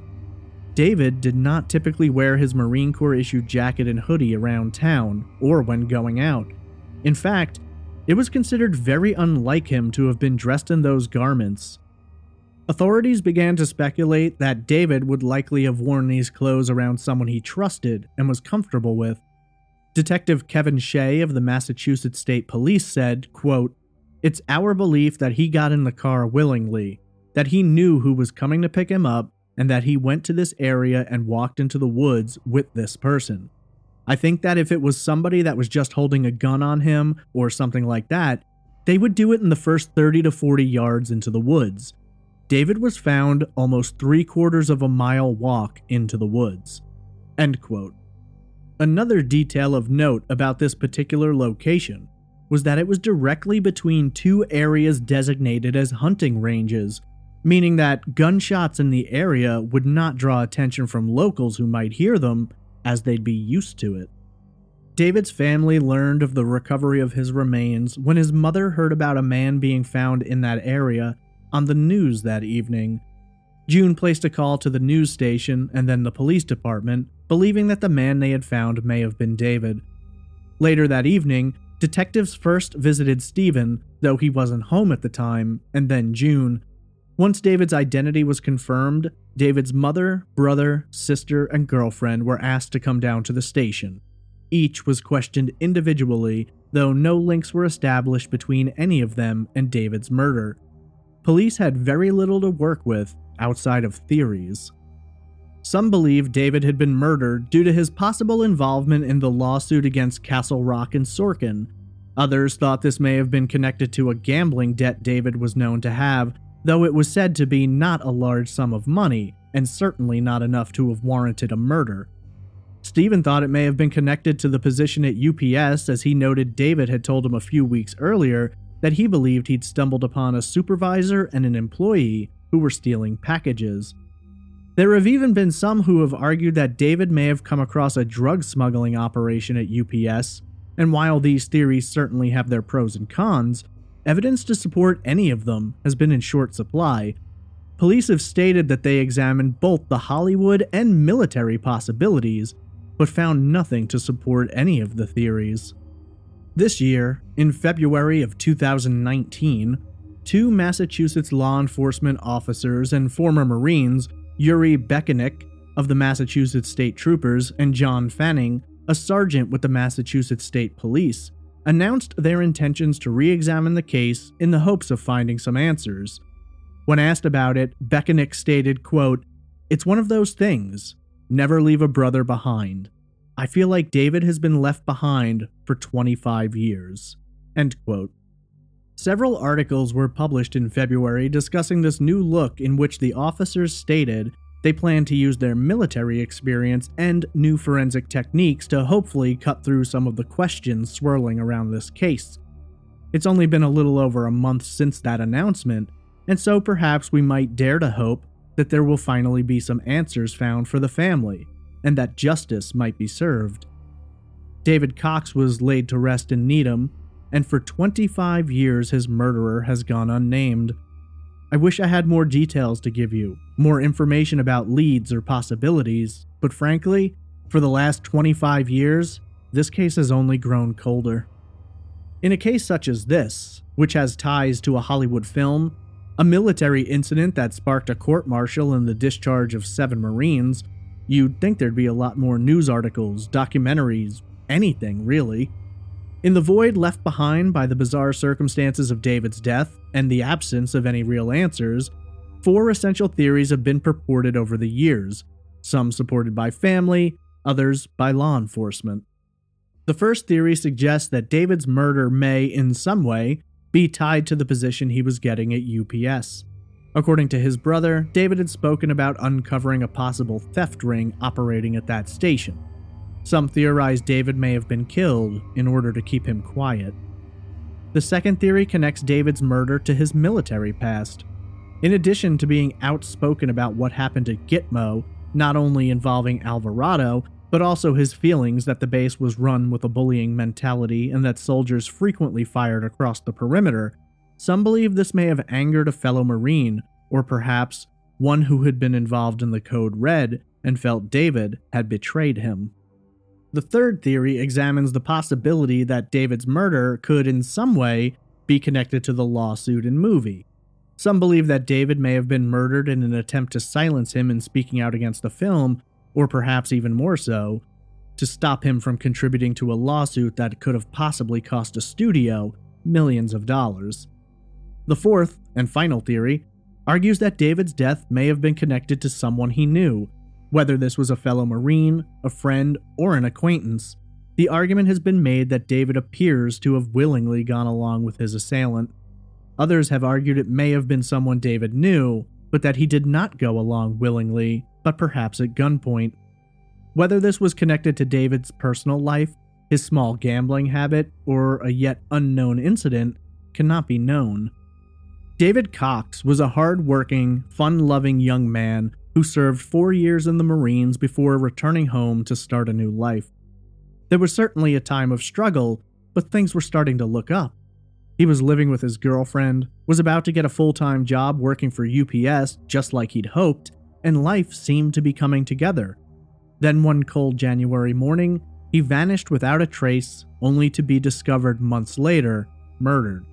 David did not typically wear his Marine Corps issued jacket and hoodie around town or when going out. In fact, it was considered very unlike him to have been dressed in those garments. Authorities began to speculate that David would likely have worn these clothes around someone he trusted and was comfortable with. Detective Kevin Shea of the Massachusetts State Police said, quote, "It's our belief that he got in the car willingly, that he knew who was coming to pick him up, and that he went to this area and walked into the woods with this person. I think that if it was somebody that was just holding a gun on him or something like that, they would do it in the first thirty to forty yards into the woods. David was found almost three quarters of a mile walk into the woods." End quote. Another detail of note about this particular location was that it was directly between two areas designated as hunting ranges, meaning that gunshots in the area would not draw attention from locals who might hear them, as they'd be used to it. David's family learned of the recovery of his remains when his mother heard about a man being found in that area on the news that evening. June placed a call to the news station and then the police department, believing that the man they had found may have been David. Later that evening, detectives first visited Stephen, though he wasn't home at the time, and then June. Once David's identity was confirmed, David's mother, brother, sister, and girlfriend were asked to come down to the station. Each was questioned individually, though no links were established between any of them and David's murder. Police had very little to work with outside of theories. Some believe David had been murdered due to his possible involvement in the lawsuit against Castle Rock and Sorkin. Others thought this may have been connected to a gambling debt David was known to have, though it was said to be not a large sum of money, and certainly not enough to have warranted a murder. Stephen thought it may have been connected to the position at U P S, as he noted David had told him a few weeks earlier that he believed he'd stumbled upon a supervisor and an employee who were stealing packages. There have even been some who have argued that David may have come across a drug smuggling operation at U P S, and while these theories certainly have their pros and cons, evidence to support any of them has been in short supply. Police have stated that they examined both the Hollywood and military possibilities, but found nothing to support any of the theories. This year, in February of two thousand nineteen, two Massachusetts law enforcement officers and former Marines, Yuri Bekenick of the Massachusetts State Troopers and John Fanning, a sergeant with the Massachusetts State Police, announced their intentions to re-examine the case in the hopes of finding some answers. When asked about it, Bekenick stated, quote, "It's one of those things. Never leave a brother behind. I feel like David has been left behind for twenty-five years." End quote. Several articles were published in February discussing this new look in which the officers stated they plan to use their military experience and new forensic techniques to hopefully cut through some of the questions swirling around this case. It's only been a little over a month since that announcement, and so perhaps we might dare to hope that there will finally be some answers found for the family, and that justice might be served. David Cox was laid to rest in Needham, and for twenty-five years his murderer has gone unnamed. I wish I had more details to give you, more information about leads or possibilities, but frankly, for the last twenty-five years, this case has only grown colder. In a case such as this, which has ties to a Hollywood film, a military incident that sparked a court-martial and the discharge of seven Marines, you'd think there'd be a lot more news articles, documentaries, anything really. In the void left behind by the bizarre circumstances of David's death and the absence of any real answers, Four essential theories have been purported over the years, some supported by family, others by law enforcement. The first theory suggests that David's murder may, in some way, be tied to the position he was getting at U P S. According to his brother, David had spoken about uncovering a possible theft ring operating at that station. Some theorize David may have been killed in order to keep him quiet. The second theory connects David's murder to his military past. In addition to being outspoken about what happened at Gitmo, not only involving Alvarado, but also his feelings that the base was run with a bullying mentality and that soldiers frequently fired across the perimeter, some believe this may have angered a fellow Marine, or perhaps one who had been involved in the Code Red and felt David had betrayed him. The third theory examines the possibility that David's murder could in some way be connected to the lawsuit and movie. Some believe that David may have been murdered in an attempt to silence him in speaking out against the film, or perhaps even more so, to stop him from contributing to a lawsuit that could have possibly cost a studio millions of dollars. The fourth, and final theory, argues that David's death may have been connected to someone he knew. Whether this was a fellow Marine, a friend, or an acquaintance, the argument has been made that David appears to have willingly gone along with his assailant. Others have argued it may have been someone David knew, but that he did not go along willingly, but perhaps at gunpoint. Whether this was connected to David's personal life, his small gambling habit, or a yet unknown incident cannot be known. David Cox was a hard-working, fun-loving young man who served four years in the Marines before returning home to start a new life. There was certainly a time of struggle, but things were starting to look up. He was living with his girlfriend, was about to get a full-time job working for U P S just like he'd hoped, and life seemed to be coming together. Then one cold January morning, he vanished without a trace, only to be discovered months later, murdered.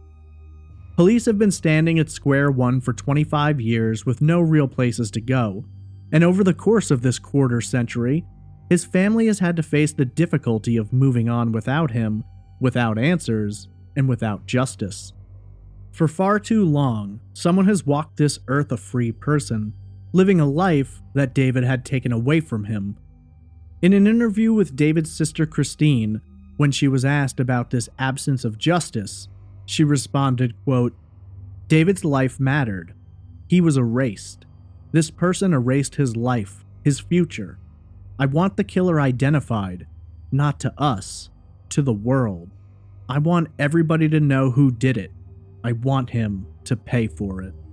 Police have been standing at square one for twenty-five years with no real places to go, and over the course of this quarter century, his family has had to face the difficulty of moving on without him, without answers, and without justice. For far too long, someone has walked this earth a free person, living a life that David had taken away from him. In an interview with David's sister Christine, when she was asked about this absence of justice, she responded, quote, "David's life mattered. He was erased. This person erased his life, his future. I want the killer identified, not to us, to the world. I want everybody to know who did it. I want him to pay for it."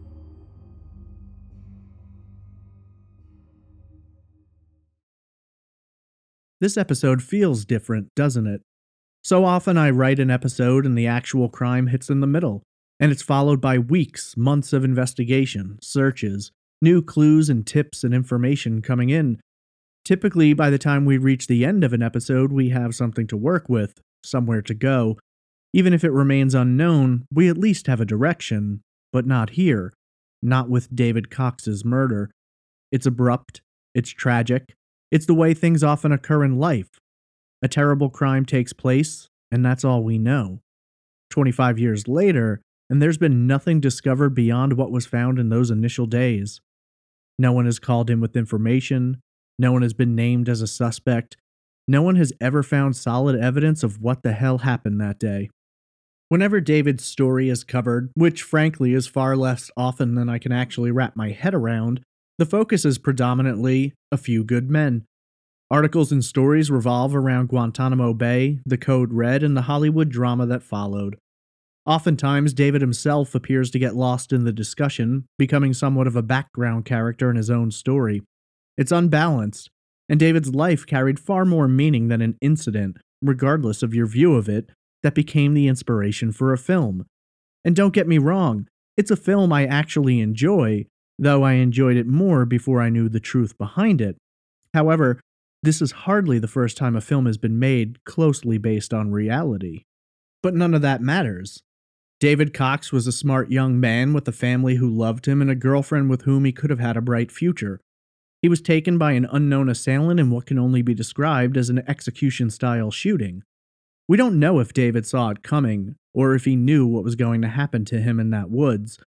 This episode feels different, doesn't it? So often I write an episode and the actual crime hits in the middle, and it's followed by weeks, months of investigation, searches, new clues and tips and information coming in. Typically, by the time we reach the end of an episode, we have something to work with, somewhere to go. Even if it remains unknown, we at least have a direction, but not here, not with David Cox's murder. It's abrupt, it's tragic, it's the way things often occur in life. A terrible crime takes place, and that's all we know. twenty-five years later, and there's been nothing discovered beyond what was found in those initial days. No one has called in with information, no one has been named as a suspect, no one has ever found solid evidence of what the hell happened that day. Whenever David's story is covered, which frankly is far less often than I can actually wrap my head around, the focus is predominantly a few good men. Articles and stories revolve around Guantanamo Bay, the Code Red, and the Hollywood drama that followed. Oftentimes, David himself appears to get lost in the discussion, becoming somewhat of a background character in his own story. It's unbalanced, and David's life carried far more meaning than an incident, regardless of your view of it, that became the inspiration for a film. And don't get me wrong, it's a film I actually enjoy, though I enjoyed it more before I knew the truth behind it. However, this is hardly the first time a film has been made closely based on reality. But none of that matters. David Cox was a smart young man with a family who loved him and a girlfriend with whom he could have had a bright future. He was taken by an unknown assailant in what can only be described as an execution-style shooting. We don't know if David saw it coming, or if he knew what was going to happen to him in that woods.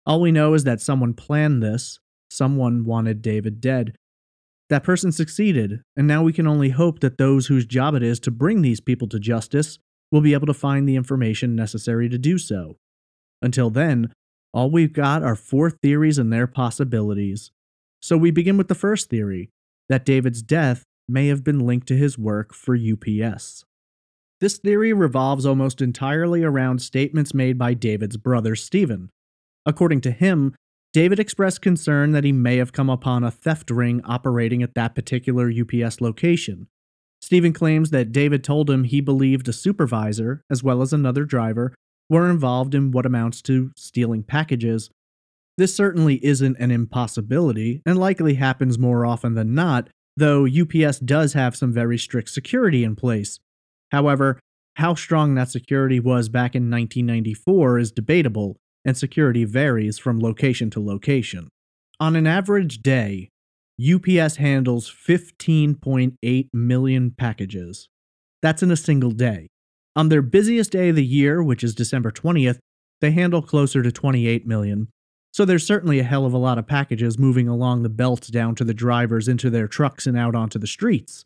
All we know is that someone planned this, someone wanted David dead. That person succeeded, and now we can only hope that those whose job it is to bring these people to justice will be able to find the information necessary to do so. Until then, all we've got are four theories and their possibilities. So we begin with the first theory, that David's death may have been linked to his work for U P S. This theory revolves almost entirely around statements made by David's brother Stephen. According to him, David expressed concern that he may have come upon a theft ring operating at that particular U P S location. Stephen claims that David told him he believed a supervisor, as well as another driver, were involved in what amounts to stealing packages. This certainly isn't an impossibility, and likely happens more often than not, though U P S does have some very strict security in place. However, how strong that security was back in nineteen ninety-four is debatable, and security varies from location to location. On an average day, U P S handles fifteen point eight million packages. That's in a single day. On their busiest day of the year, which is December twentieth, they handle closer to twenty-eight million. So there's certainly a hell of a lot of packages moving along the belt down to the drivers into their trucks and out onto the streets.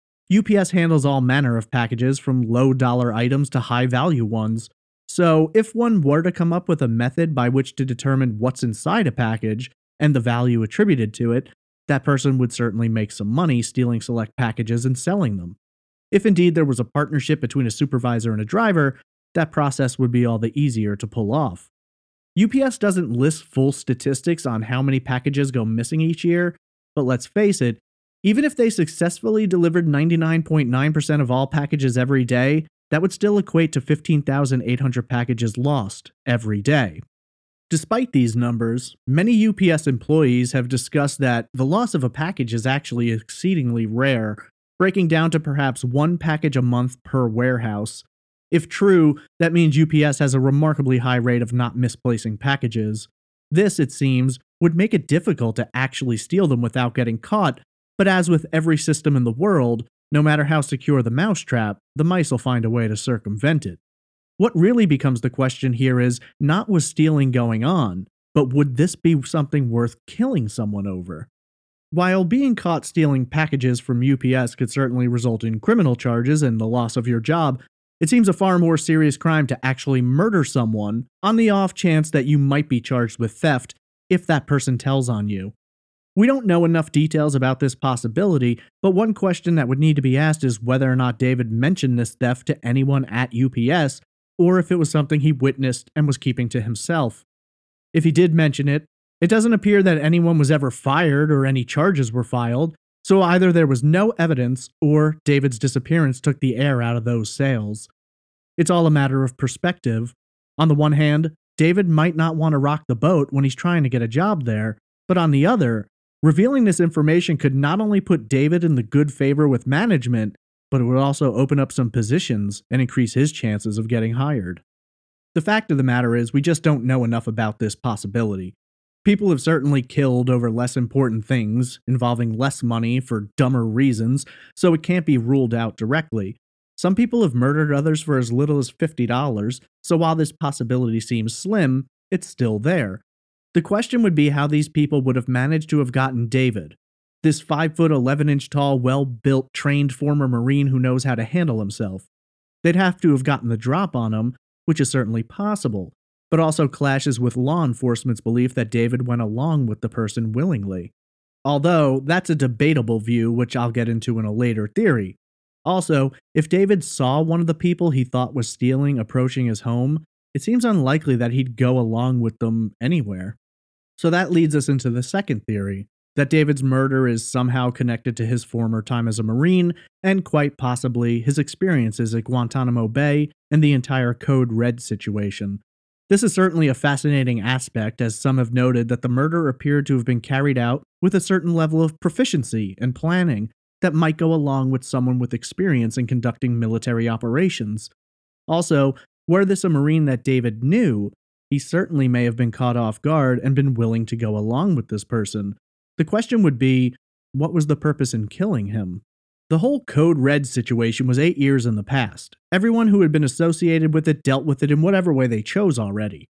U P S handles all manner of packages from low-dollar items to high-value ones. So if one were to come up with a method by which to determine what's inside a package and the value attributed to it, that person would certainly make some money stealing select packages and selling them. If indeed there was a partnership between a supervisor and a driver, that process would be all the easier to pull off. U P S doesn't list full statistics on how many packages go missing each year, but let's face it, even if they successfully delivered ninety-nine point nine percent of all packages every day, that would still equate to fifteen thousand eight hundred packages lost every day. Despite these numbers, many U P S employees have discussed that the loss of a package is actually exceedingly rare, breaking down to perhaps one package a month per warehouse. If true, that means U P S has a remarkably high rate of not misplacing packages. This, it seems, would make it difficult to actually steal them without getting caught, but as with every system in the world, no matter how secure the mousetrap, the mice will find a way to circumvent it. What really becomes the question here is, not was stealing going on, but would this be something worth killing someone over? While being caught stealing packages from U P S could certainly result in criminal charges and the loss of your job, it seems a far more serious crime to actually murder someone on the off chance that you might be charged with theft if that person tells on you. We don't know enough details about this possibility, but one question that would need to be asked is whether or not David mentioned this theft to anyone at U P S, or if it was something he witnessed and was keeping to himself. If he did mention it, it doesn't appear that anyone was ever fired or any charges were filed, so either there was no evidence or David's disappearance took the air out of those sails. It's all a matter of perspective. On the one hand, David might not want to rock the boat when he's trying to get a job there, but on the other, revealing this information could not only put David in the good favor with management, but it would also open up some positions and increase his chances of getting hired. The fact of the matter is, we just don't know enough about this possibility. People have certainly killed over less important things, involving less money for dumber reasons, so it can't be ruled out directly. Some people have murdered others for as little as fifty dollars, so while this possibility seems slim, it's still there. The question would be how these people would have managed to have gotten David, this five foot eleven inch tall, well-built, trained former Marine who knows how to handle himself. They'd have to have gotten the drop on him, which is certainly possible, but also clashes with law enforcement's belief that David went along with the person willingly. Although, that's a debatable view, which I'll get into in a later theory. Also, if David saw one of the people he thought was stealing approaching his home, it seems unlikely that he'd go along with them anywhere. So that leads us into the second theory, that David's murder is somehow connected to his former time as a Marine, and quite possibly his experiences at Guantanamo Bay and the entire Code Red situation. This is certainly a fascinating aspect, as some have noted that the murder appeared to have been carried out with a certain level of proficiency and planning that might go along with someone with experience in conducting military operations. Also, were this a Marine that David knew, he certainly may have been caught off guard and been willing to go along with this person. The question would be, what was the purpose in killing him? The whole Code Red situation was eight years in the past. Everyone who had been associated with it dealt with it in whatever way they chose already.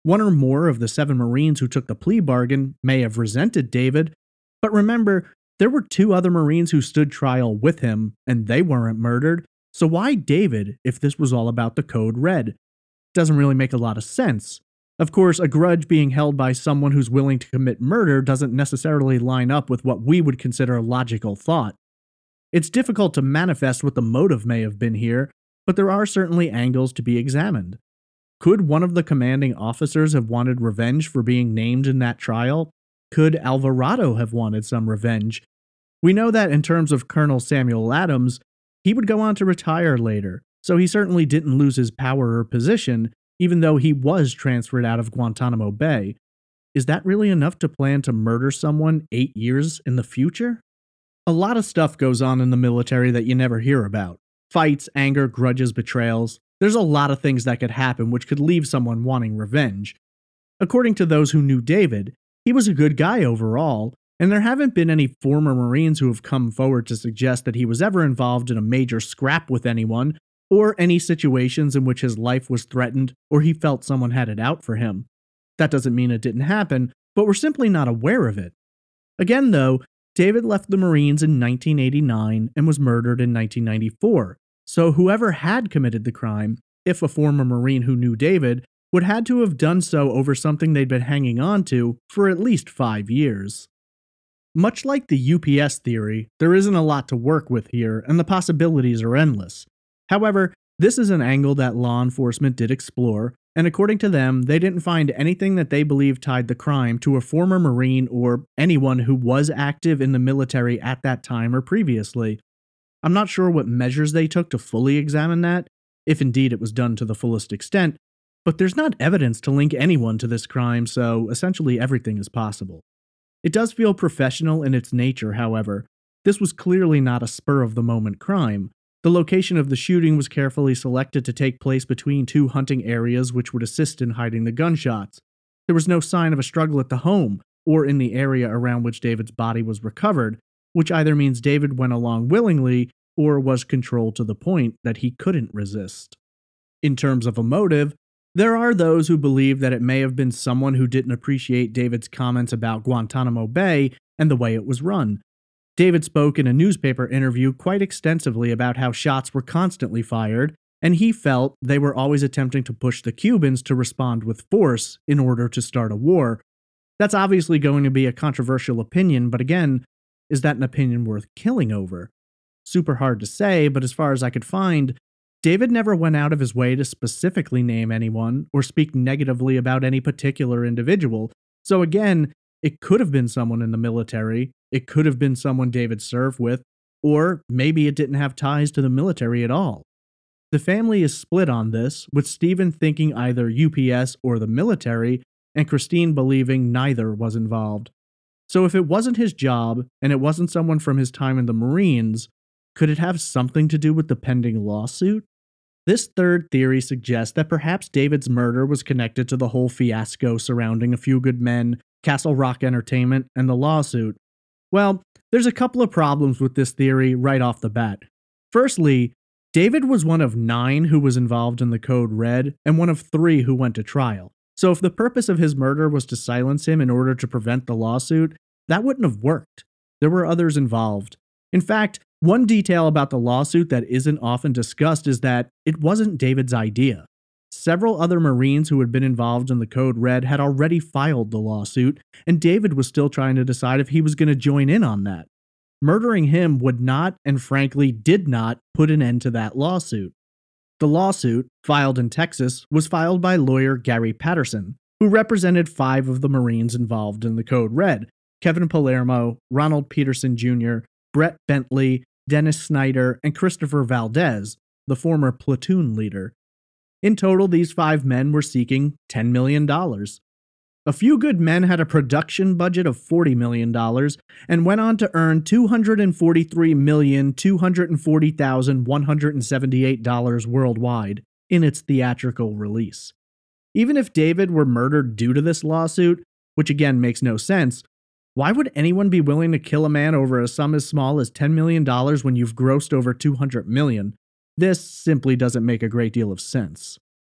One or more of the seven Marines who took the plea bargain may have resented David, but remember, there were two other Marines who stood trial with him, and they weren't murdered, so why David if this was all about the Code Red? Doesn't really make a lot of sense. Of course, a grudge being held by someone who's willing to commit murder doesn't necessarily line up with what we would consider logical thought. It's difficult to manifest what the motive may have been here, but there are certainly angles to be examined. Could one of the commanding officers have wanted revenge for being named in that trial? Could Alvarado have wanted some revenge? We know that in terms of Colonel Samuel Adams, he would go on to retire later, so he certainly didn't lose his power or position, even though he was transferred out of Guantanamo Bay. Is that really enough to plan to murder someone eight years in the future? A lot of stuff goes on in the military that you never hear about. Fights, anger, grudges, betrayals. There's a lot of things that could happen which could leave someone wanting revenge. According to those who knew David, he was a good guy overall, and there haven't been any former Marines who have come forward to suggest that he was ever involved in a major scrap with anyone, or any situations in which his life was threatened or he felt someone had it out for him. That doesn't mean it didn't happen, but we're simply not aware of it. Again though, David left the Marines in nineteen eighty-nine and was murdered in nineteen ninety-four, so whoever had committed the crime, if a former Marine who knew David, would had to have done so over something they'd been hanging on to for at least five years. Much like the U P S theory, there isn't a lot to work with here, and the possibilities are endless. However, this is an angle that law enforcement did explore, and according to them, they didn't find anything that they believe tied the crime to a former Marine or anyone who was active in the military at that time or previously. I'm not sure what measures they took to fully examine that, if indeed it was done to the fullest extent, but there's not evidence to link anyone to this crime, so essentially everything is possible. It does feel professional in its nature, however. This was clearly not a spur-of-the-moment crime. The location of the shooting was carefully selected to take place between two hunting areas which would assist in hiding the gunshots. There was no sign of a struggle at the home, or in the area around which David's body was recovered, which either means David went along willingly or was controlled to the point that he couldn't resist. In terms of a motive, there are those who believe that it may have been someone who didn't appreciate David's comments about Guantanamo Bay and the way it was run. David spoke in a newspaper interview quite extensively about how shots were constantly fired, and he felt they were always attempting to push the Cubans to respond with force in order to start a war. That's obviously going to be a controversial opinion, but again, is that an opinion worth killing over? Super hard to say, but as far as I could find, David never went out of his way to specifically name anyone or speak negatively about any particular individual, so again, it could have been someone in the military, it could have been someone David served with, or maybe it didn't have ties to the military at all. The family is split on this, with Stephen thinking either U P S or the military, and Christine believing neither was involved. So if it wasn't his job, and it wasn't someone from his time in the Marines, could it have something to do with the pending lawsuit? This third theory suggests that perhaps David's murder was connected to the whole fiasco surrounding A Few Good Men, Castle Rock Entertainment, and the lawsuit. Well, there's a couple of problems with this theory right off the bat. Firstly, David was one of nine who was involved in the Code Red, and one of three who went to trial. So if the purpose of his murder was to silence him in order to prevent the lawsuit, that wouldn't have worked. There were others involved. In fact, one detail about the lawsuit that isn't often discussed is that it wasn't David's idea. Several other Marines who had been involved in the Code Red had already filed the lawsuit, and David was still trying to decide if he was going to join in on that. Murdering him would not, and frankly did not, put an end to that lawsuit. The lawsuit, filed in Texas, was filed by lawyer Gary Patterson, who represented five of the Marines involved in the Code Red: Kevin Palermo, Ronald Peterson Junior, Brett Bentley, Dennis Snyder, and Christopher Valdez, the former platoon leader. In total, these five men were seeking ten million dollars. A Few Good Men had a production budget of forty million dollars and went on to earn two hundred forty-three million two hundred forty thousand one hundred seventy-eight dollars worldwide in its theatrical release. Even if David were murdered due to this lawsuit, which again makes no sense, why would anyone be willing to kill a man over a sum as small as ten million dollars when you've grossed over two hundred million dollars? This simply doesn't make a great deal of sense.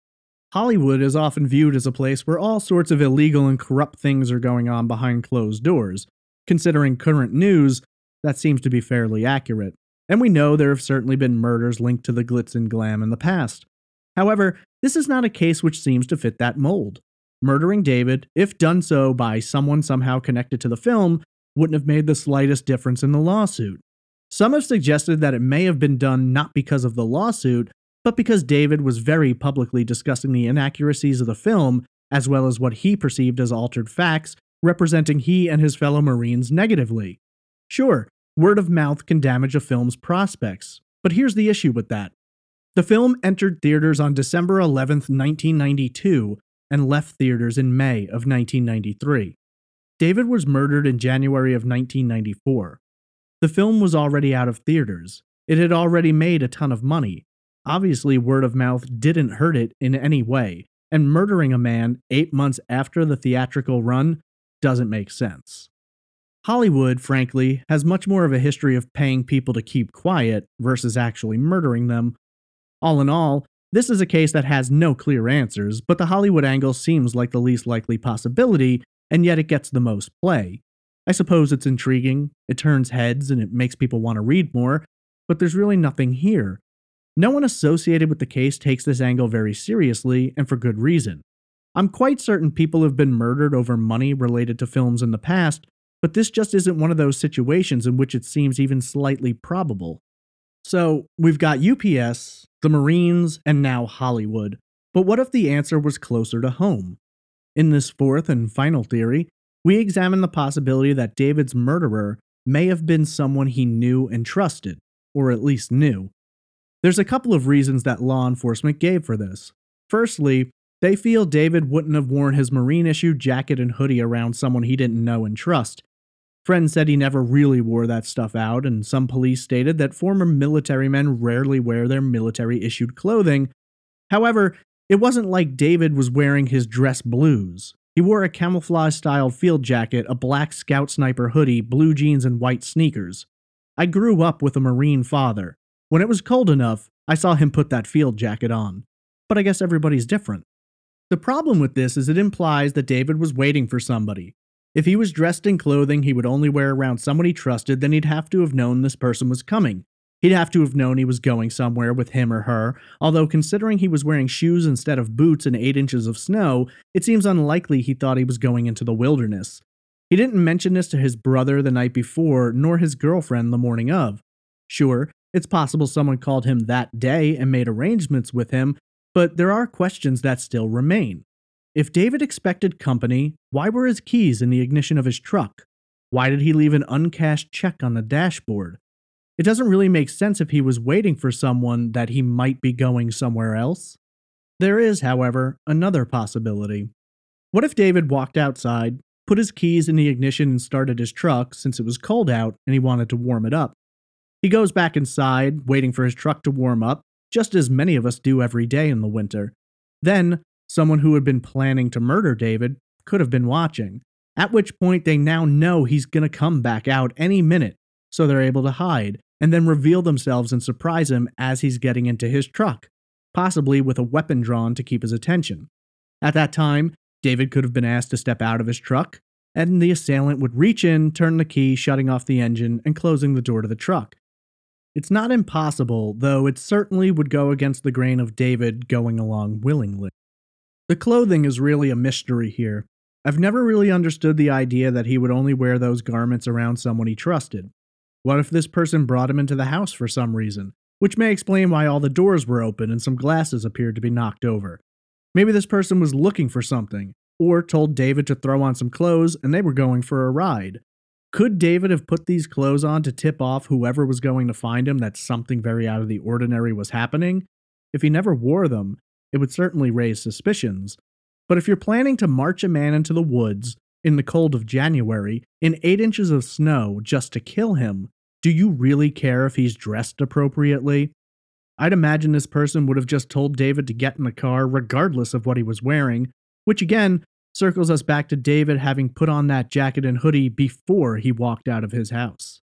Hollywood is often viewed as a place where all sorts of illegal and corrupt things are going on behind closed doors. Considering current news, that seems to be fairly accurate. And we know there have certainly been murders linked to the glitz and glam in the past. However, this is not a case which seems to fit that mold. Murdering David, if done so by someone somehow connected to the film, wouldn't have made the slightest difference in the lawsuit. Some have suggested that it may have been done not because of the lawsuit, but because David was very publicly discussing the inaccuracies of the film, as well as what he perceived as altered facts, representing he and his fellow Marines negatively. Sure, word of mouth can damage a film's prospects, but here's the issue with that. The film entered theaters on December eleventh, nineteen ninety-two, and left theaters in May of nineteen ninety-three. David was murdered in January of nineteen ninety-four. The film was already out of theaters. It had already made a ton of money. Obviously, word of mouth didn't hurt it in any way, and murdering a man eight months after the theatrical run doesn't make sense. Hollywood, frankly, has much more of a history of paying people to keep quiet versus actually murdering them. All in all, this is a case that has no clear answers, but the Hollywood angle seems like the least likely possibility, and yet it gets the most play. I suppose it's intriguing, it turns heads, and it makes people want to read more, but there's really nothing here. No one associated with the case takes this angle very seriously, and for good reason. I'm quite certain people have been murdered over money related to films in the past, but this just isn't one of those situations in which it seems even slightly probable. So, we've got U P S, the Marines, and now Hollywood, but what if the answer was closer to home? In this fourth and final theory, we examine the possibility that David's murderer may have been someone he knew and trusted, or at least knew. There's a couple of reasons that law enforcement gave for this. Firstly, they feel David wouldn't have worn his Marine-issued jacket and hoodie around someone he didn't know and trust. Friends said he never really wore that stuff out, and some police stated that former military men rarely wear their military-issued clothing. However, it wasn't like David was wearing his dress blues. He wore a camouflage-styled field jacket, a black Scout Sniper hoodie, blue jeans, and white sneakers. I grew up with a Marine father. When it was cold enough, I saw him put that field jacket on. But I guess everybody's different. The problem with this is it implies that David was waiting for somebody. If he was dressed in clothing he would only wear around someone he trusted, then he'd have to have known this person was coming. He'd have to have known he was going somewhere with him or her, although considering he was wearing shoes instead of boots in eight inches of snow, it seems unlikely he thought he was going into the wilderness. He didn't mention this to his brother the night before, nor his girlfriend the morning of. Sure, it's possible someone called him that day and made arrangements with him, but there are questions that still remain. If David expected company, why were his keys in the ignition of his truck? Why did he leave an uncashed check on the dashboard? It doesn't really make sense if he was waiting for someone that he might be going somewhere else. There is, however, another possibility. What if David walked outside, put his keys in the ignition and started his truck since it was cold out and he wanted to warm it up? He goes back inside, waiting for his truck to warm up, just as many of us do every day in the winter. Then, someone who had been planning to murder David could have been watching, at which point they now know he's gonna come back out any minute, so they're able to hide, and then reveal themselves and surprise him as he's getting into his truck, possibly with a weapon drawn to keep his attention. At that time, David could have been asked to step out of his truck, and the assailant would reach in, turn the key, shutting off the engine, and closing the door to the truck. It's not impossible, though it certainly would go against the grain of David going along willingly. The clothing is really a mystery here. I've never really understood the idea that he would only wear those garments around someone he trusted. What if this person brought him into the house for some reason, which may explain why all the doors were open and some glasses appeared to be knocked over? Maybe this person was looking for something, or told David to throw on some clothes and they were going for a ride. Could David have put these clothes on to tip off whoever was going to find him that something very out of the ordinary was happening? If he never wore them, it would certainly raise suspicions. But if you're planning to march a man into the woods, in the cold of January, in eight inches of snow just to kill him, do you really care if he's dressed appropriately? I'd imagine this person would have just told David to get in the car regardless of what he was wearing, which again, circles us back to David having put on that jacket and hoodie before he walked out of his house.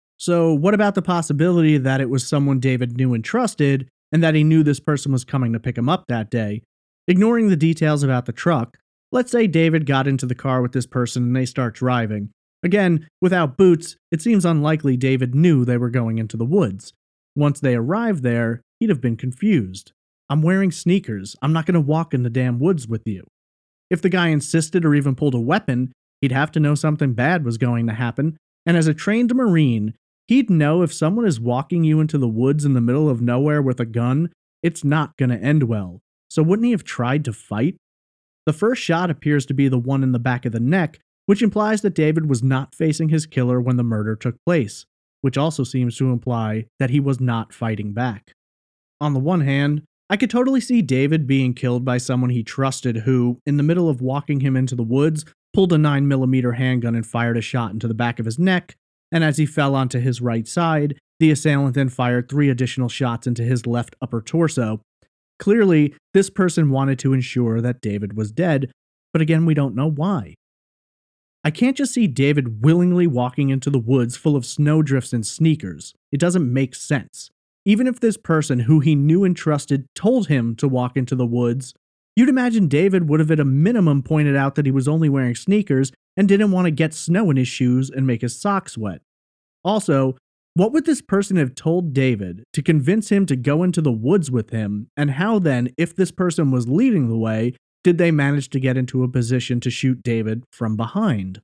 So what about the possibility that it was someone David knew and trusted, and that he knew this person was coming to pick him up that day? Ignoring the details about the truck, let's say David got into the car with this person and they start driving. Again, without boots, it seems unlikely David knew they were going into the woods. Once they arrived there, he'd have been confused. I'm wearing sneakers. I'm not going to walk in the damn woods with you. If the guy insisted or even pulled a weapon, he'd have to know something bad was going to happen, and as a trained Marine, he'd know if someone is walking you into the woods in the middle of nowhere with a gun, it's not going to end well. So wouldn't he have tried to fight? The first shot appears to be the one in the back of the neck, which implies that David was not facing his killer when the murder took place, which also seems to imply that he was not fighting back. On the one hand, I could totally see David being killed by someone he trusted who, in the middle of walking him into the woods, pulled a nine millimeter handgun and fired a shot into the back of his neck, and as he fell onto his right side, the assailant then fired three additional shots into his left upper torso. Clearly, this person wanted to ensure that David was dead, but again, we don't know why. I can't just see David willingly walking into the woods full of snowdrifts and sneakers. It doesn't make sense. Even if this person who he knew and trusted told him to walk into the woods, you'd imagine David would have at a minimum pointed out that he was only wearing sneakers and didn't want to get snow in his shoes and make his socks wet. Also, what would this person have told David to convince him to go into the woods with him, and how then, if this person was leading the way, did they manage to get into a position to shoot David from behind?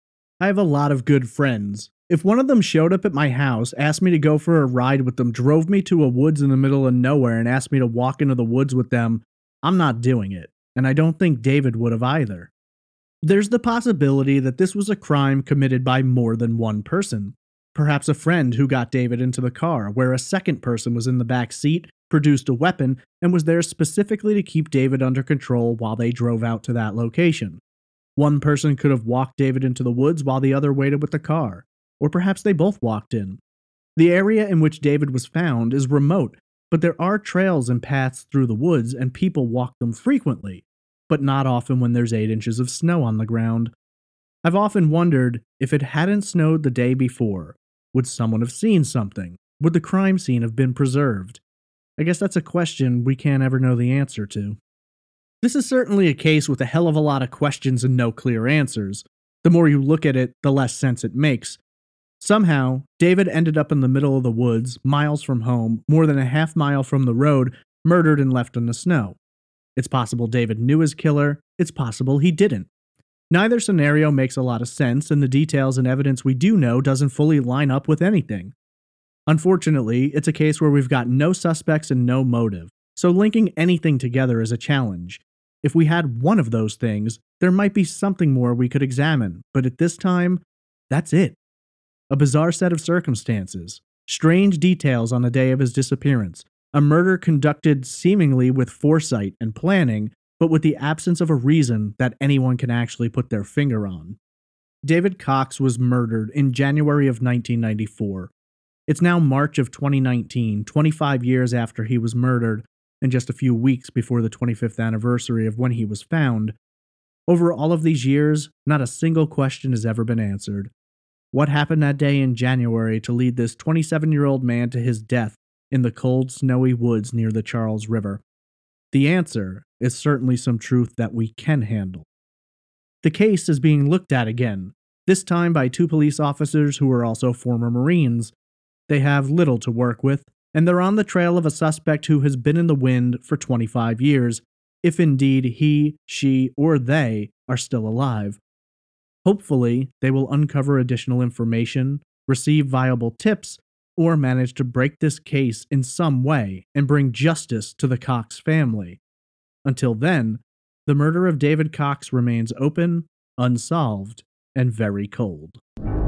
I have a lot of good friends. If one of them showed up at my house, asked me to go for a ride with them, drove me to a woods in the middle of nowhere, and asked me to walk into the woods with them, I'm not doing it, and I don't think David would have either. There's the possibility that this was a crime committed by more than one person. Perhaps a friend who got David into the car, where a second person was in the back seat, produced a weapon, and was there specifically to keep David under control while they drove out to that location. One person could have walked David into the woods while the other waited with the car, or perhaps they both walked in. The area in which David was found is remote, but there are trails and paths through the woods and people walk them frequently, but not often when there's eight inches of snow on the ground. I've often wondered, if it hadn't snowed the day before, would someone have seen something? Would the crime scene have been preserved? I guess that's a question we can't ever know the answer to. This is certainly a case with a hell of a lot of questions and no clear answers. The more you look at it, the less sense it makes. Somehow, David ended up in the middle of the woods, miles from home, more than a half mile from the road, murdered and left in the snow. It's possible David knew his killer, it's possible he didn't. Neither scenario makes a lot of sense, and the details and evidence we do know doesn't fully line up with anything. Unfortunately, it's a case where we've got no suspects and no motive, so linking anything together is a challenge. If we had one of those things, there might be something more we could examine, but at this time, that's it. A bizarre set of circumstances, strange details on the day of his disappearance, a murder conducted seemingly with foresight and planning, but with the absence of a reason that anyone can actually put their finger on. David Cox was murdered in January of nineteen ninety-four. It's now March of twenty nineteen, twenty-five years after he was murdered, and just a few weeks before the twenty-fifth anniversary of when he was found. Over all of these years, not a single question has ever been answered. What happened that day in January to lead this twenty-seven-year-old man to his death in the cold, snowy woods near the Charles River? The answer is certainly some truth that we can handle. The case is being looked at again, this time by two police officers who are also former Marines. They have little to work with, and they're on the trail of a suspect who has been in the wind for twenty-five years, if indeed he, she, or they are still alive. Hopefully, they will uncover additional information, receive viable tips, or manage to break this case in some way and bring justice to the Cox family. Until then, the murder of David Cox remains open, unsolved, and very cold.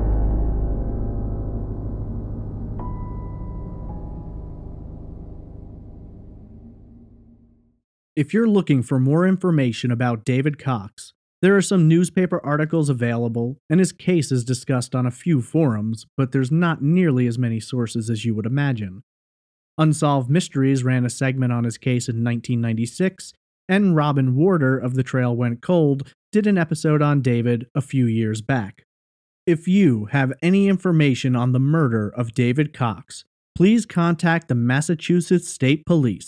If you're looking for more information about David Cox, there are some newspaper articles available, and his case is discussed on a few forums, but there's not nearly as many sources as you would imagine. Unsolved Mysteries ran a segment on his case in nineteen ninety-six, and Robin Warder of The Trail Went Cold did an episode on David a few years back. If you have any information on the murder of David Cox, please contact the Massachusetts State Police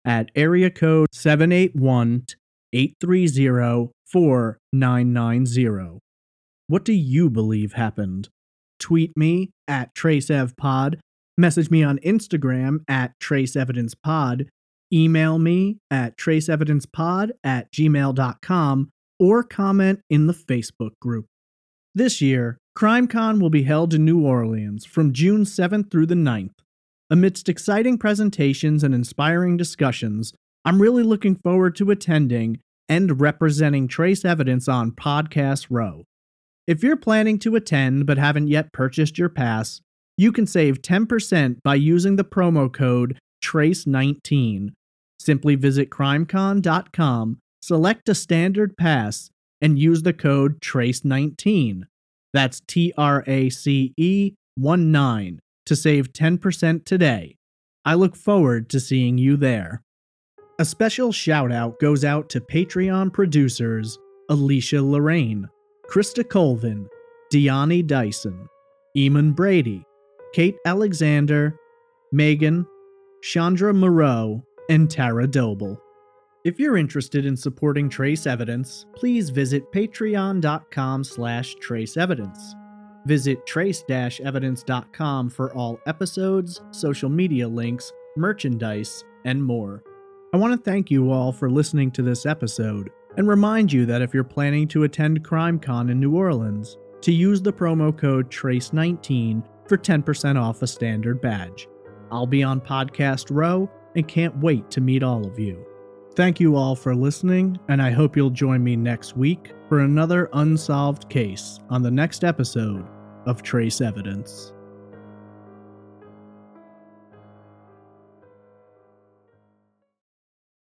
at area code seven eight one, eight three zero, four nine nine zero. What do you believe happened? Tweet me at TraceEvPod, message me on Instagram at TraceEvidencePod, email me at traceevidencepod at gmail dot com, or comment in the Facebook group. This year, CrimeCon will be held in New Orleans from June seventh through the ninth. Amidst exciting presentations and inspiring discussions, I'm really looking forward to attending and representing Trace Evidence on Podcast Row. If you're planning to attend but haven't yet purchased your pass, you can save ten percent by using the promo code trace nineteen. Simply visit crimecon dot com, select a standard pass, and use the code trace nineteen. That's T R A C E one nine to save ten percent today. I look forward to seeing you there. A special shout out goes out to Patreon producers Alicia Lorraine, Krista Colvin, Deani Dyson, Eamon Brady, Kate Alexander, Megan, Chandra Moreau, and Tara Doble. If you're interested in supporting Trace Evidence, please visit patreon dot com slash trace evidence. Visit trace dash evidence dot com for all episodes, social media links, merchandise, and more. I want to thank you all for listening to this episode, and remind you that if you're planning to attend CrimeCon in New Orleans, to use the promo code trace nineteen for ten percent off a standard badge. I'll be on Podcast Row and can't wait to meet all of you. Thank you all for listening, and I hope you'll join me next week for another unsolved case on the next episode of Trace Evidence.